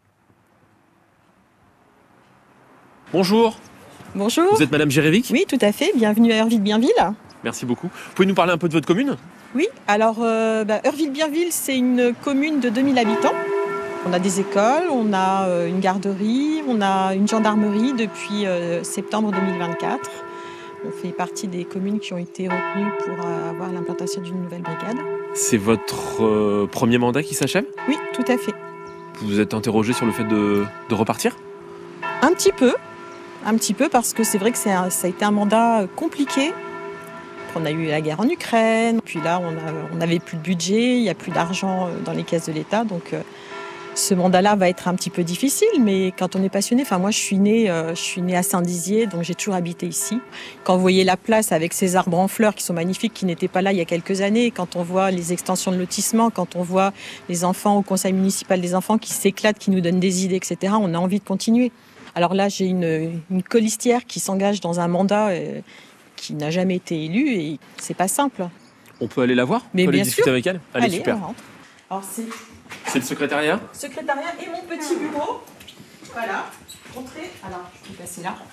Bonjour. Bonjour. Vous êtes Madame Jérévic ? Oui, tout à fait. Bienvenue à Eurville-Bienville. Merci beaucoup. Vous pouvez nous parler un peu de votre commune ? Oui, alors euh, bah, Eurville-Bienville, c'est une commune de deux mille habitants. On a des écoles, on a euh, une garderie, on a une gendarmerie depuis euh, septembre deux mille vingt-quatre. On fait partie des communes qui ont été retenues pour euh, avoir l'implantation d'une nouvelle brigade. C'est votre euh, premier mandat qui s'achève ? Oui, tout à fait. Vous vous êtes interrogé sur le fait de, de repartir ? Un petit peu, un petit peu parce que c'est vrai que c'est un, ça a été un mandat compliqué. On a eu la guerre en Ukraine, puis là on n'avait plus de budget, il n'y a plus d'argent dans les caisses de l'État, donc euh, ce mandat-là va être un petit peu difficile, mais quand on est passionné, enfin moi je suis née, euh, je suis née à Saint-Dizier, donc j'ai toujours habité ici. Quand vous voyez la place avec ces arbres en fleurs qui sont magnifiques, qui n'étaient pas là il y a quelques années, quand on voit les extensions de lotissement, quand on voit les enfants au conseil municipal des enfants qui s'éclatent, qui nous donnent des idées, et cetera, on a envie de continuer. Alors là, j'ai une, une colistière qui s'engage dans un mandat euh, qui n'a jamais été élu et c'est pas simple. On peut aller la voir ? Mais On peut aller bien discuter sûr. avec elle ? Allez, Allez, super. on rentre. Alors c'est C'est le secrétariat ? secrétariat et mon petit bureau. Voilà. Entrez. Alors, je vais passer là.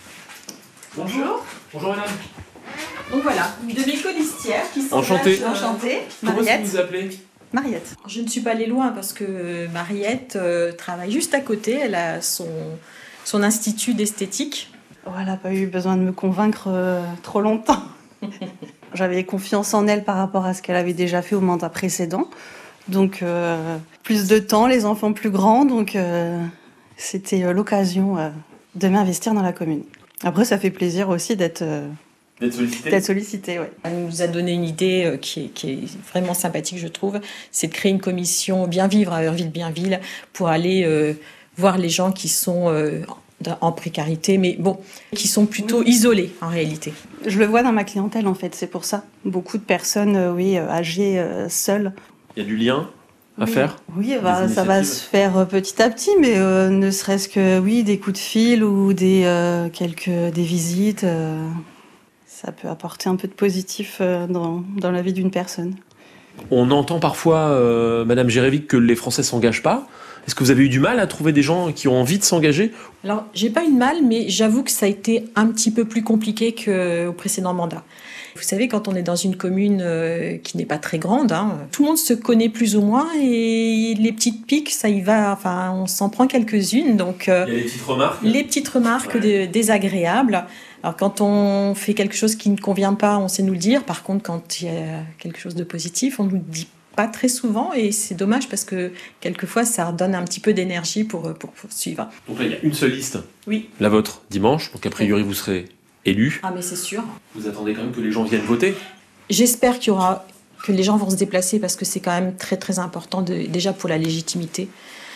Bonjour. Bonjour madame. Donc voilà, une de mes colistières qui sont Enchantée. Enchantée. Comment est-ce que Mariette. vous vous appelez ? Mariette. Je ne suis pas allée loin parce que Mariette euh, travaille juste à côté. Elle a son, son institut d'esthétique. Oh, elle n'a pas eu besoin de me convaincre euh, trop longtemps. J'avais confiance en elle par rapport à ce qu'elle avait déjà fait au mandat précédent. Donc, euh, plus de temps, les enfants plus grands. Donc, euh, c'était euh, l'occasion euh, de m'investir dans la commune. Après, ça fait plaisir aussi d'être... Euh, D'être sollicité ? D'être sollicité, oui. Elle nous a donné une idée euh, qui, est, qui est vraiment sympathique, je trouve. C'est de créer une commission Bien Vivre à Eurville-Bienville pour aller euh, voir les gens qui sont euh, en précarité, mais bon, qui sont plutôt oui. isolés en réalité. Je le vois dans ma clientèle, en fait, c'est pour ça. Beaucoup de personnes, euh, oui, âgées, euh, seules. Il y a du lien à oui. faire ? Oui, bah, ça va se faire petit à petit, mais euh, ne serait-ce que, oui, des coups de fil ou des, euh, quelques, des visites... Euh... Ça peut apporter un peu de positif dans, dans la vie d'une personne. On entend parfois, euh, Madame Jérévic, que les Français ne s'engagent pas. Est-ce que vous avez eu du mal à trouver des gens qui ont envie de s'engager ? Alors, j'ai pas eu de mal, mais j'avoue que ça a été un petit peu plus compliqué qu'au précédent mandat. Vous savez, quand on est dans une commune euh, qui n'est pas très grande, hein, tout le monde se connaît plus ou moins et les petites piques, ça y va, enfin, on s'en prend quelques-unes. Donc, euh, il y a les petites remarques. Les petites remarques ouais. de, désagréables. Alors, quand on fait quelque chose qui ne convient pas, on sait nous le dire. Par contre, quand il y a quelque chose de positif, on ne nous le dit pas très souvent et c'est dommage parce que quelquefois, ça redonne un petit peu d'énergie pour, pour poursuivre. Donc là, il y a une seule liste. Oui. La vôtre, dimanche. Donc, a priori, vous serez élu. Ah, mais c'est sûr. Vous attendez quand même que les gens viennent voter ? J'espère qu'il y aura, que les gens vont se déplacer parce que c'est quand même très, très important, de, déjà pour la légitimité.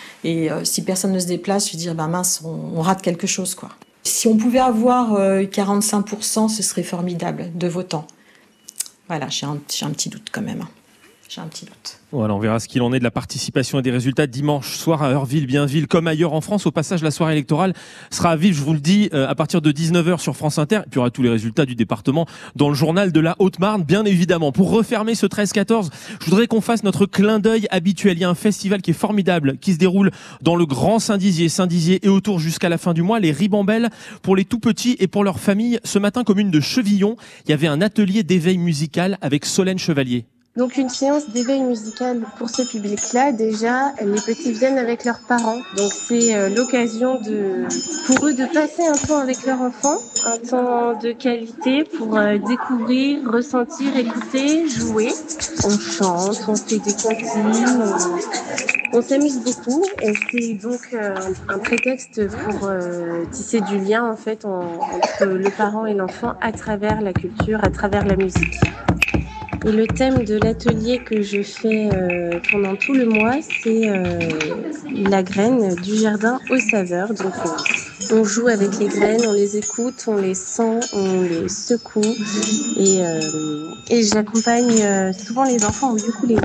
Et euh, si personne ne se déplace, je veux dire, ben mince, on, on rate quelque chose, quoi. Si on pouvait avoir euh, quarante-cinq pour cent, ce serait formidable de votants. Voilà, j'ai un, j'ai un petit doute quand même. j'ai un petit doute. Voilà, on verra ce qu'il en est de la participation et des résultats dimanche soir à Heurville, Bienville, comme ailleurs en France. Au passage, la soirée électorale sera à vivre, je vous le dis, à partir de dix-neuf heures sur France Inter. Et puis il y aura tous les résultats du département dans le journal de la Haute-Marne, bien évidemment. Pour refermer ce treize quatorze, je voudrais qu'on fasse notre clin d'œil habituel. Il y a un festival qui est formidable, qui se déroule dans le Grand Saint-Dizier, Saint-Dizier et autour jusqu'à la fin du mois. Les Ribambelles pour les tout petits et pour leurs familles. Ce matin, commune de Chevillon, il y avait un atelier d'éveil musical avec Solène Chevalier. Donc une séance d'éveil musical pour ce public-là, déjà, les petits viennent avec leurs parents. Donc c'est euh, l'occasion de, pour eux de passer un temps avec leur enfant, un temps de qualité pour euh, découvrir, ressentir, écouter, jouer. On chante, on fait des comptines, on, on s'amuse beaucoup et c'est donc euh, un prétexte pour euh, tisser du lien en fait en, entre le parent et l'enfant à travers la culture, à travers la musique. Et le thème de l'atelier que je fais euh, pendant tout le mois, c'est euh, la graine du jardin aux saveurs. Donc on, on joue avec les graines, on les écoute, on les sent, on les secoue. Et, euh, et j'accompagne euh, souvent les enfants au ukulélé.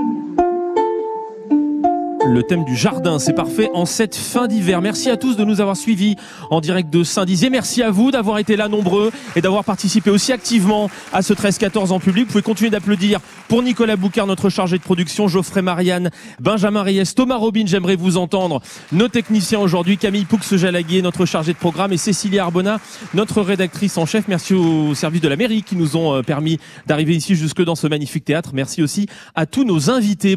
Le thème du jardin, c'est parfait en cette fin d'hiver. Merci à tous de nous avoir suivis en direct de Saint-Dizier. Merci à vous d'avoir été là nombreux et d'avoir participé aussi activement à ce treize quatorze en public. Vous pouvez continuer d'applaudir pour Nicolas Boucard, notre chargé de production, Geoffrey Marianne, Benjamin Reyes, Thomas Robin, j'aimerais vous entendre. Nos techniciens aujourd'hui, Camille Poux-Jalaguier, notre chargé de programme, et Cécilia Arbona, notre rédactrice en chef. Merci aux services de la mairie qui nous ont permis d'arriver ici jusque dans ce magnifique théâtre. Merci aussi à tous nos invités.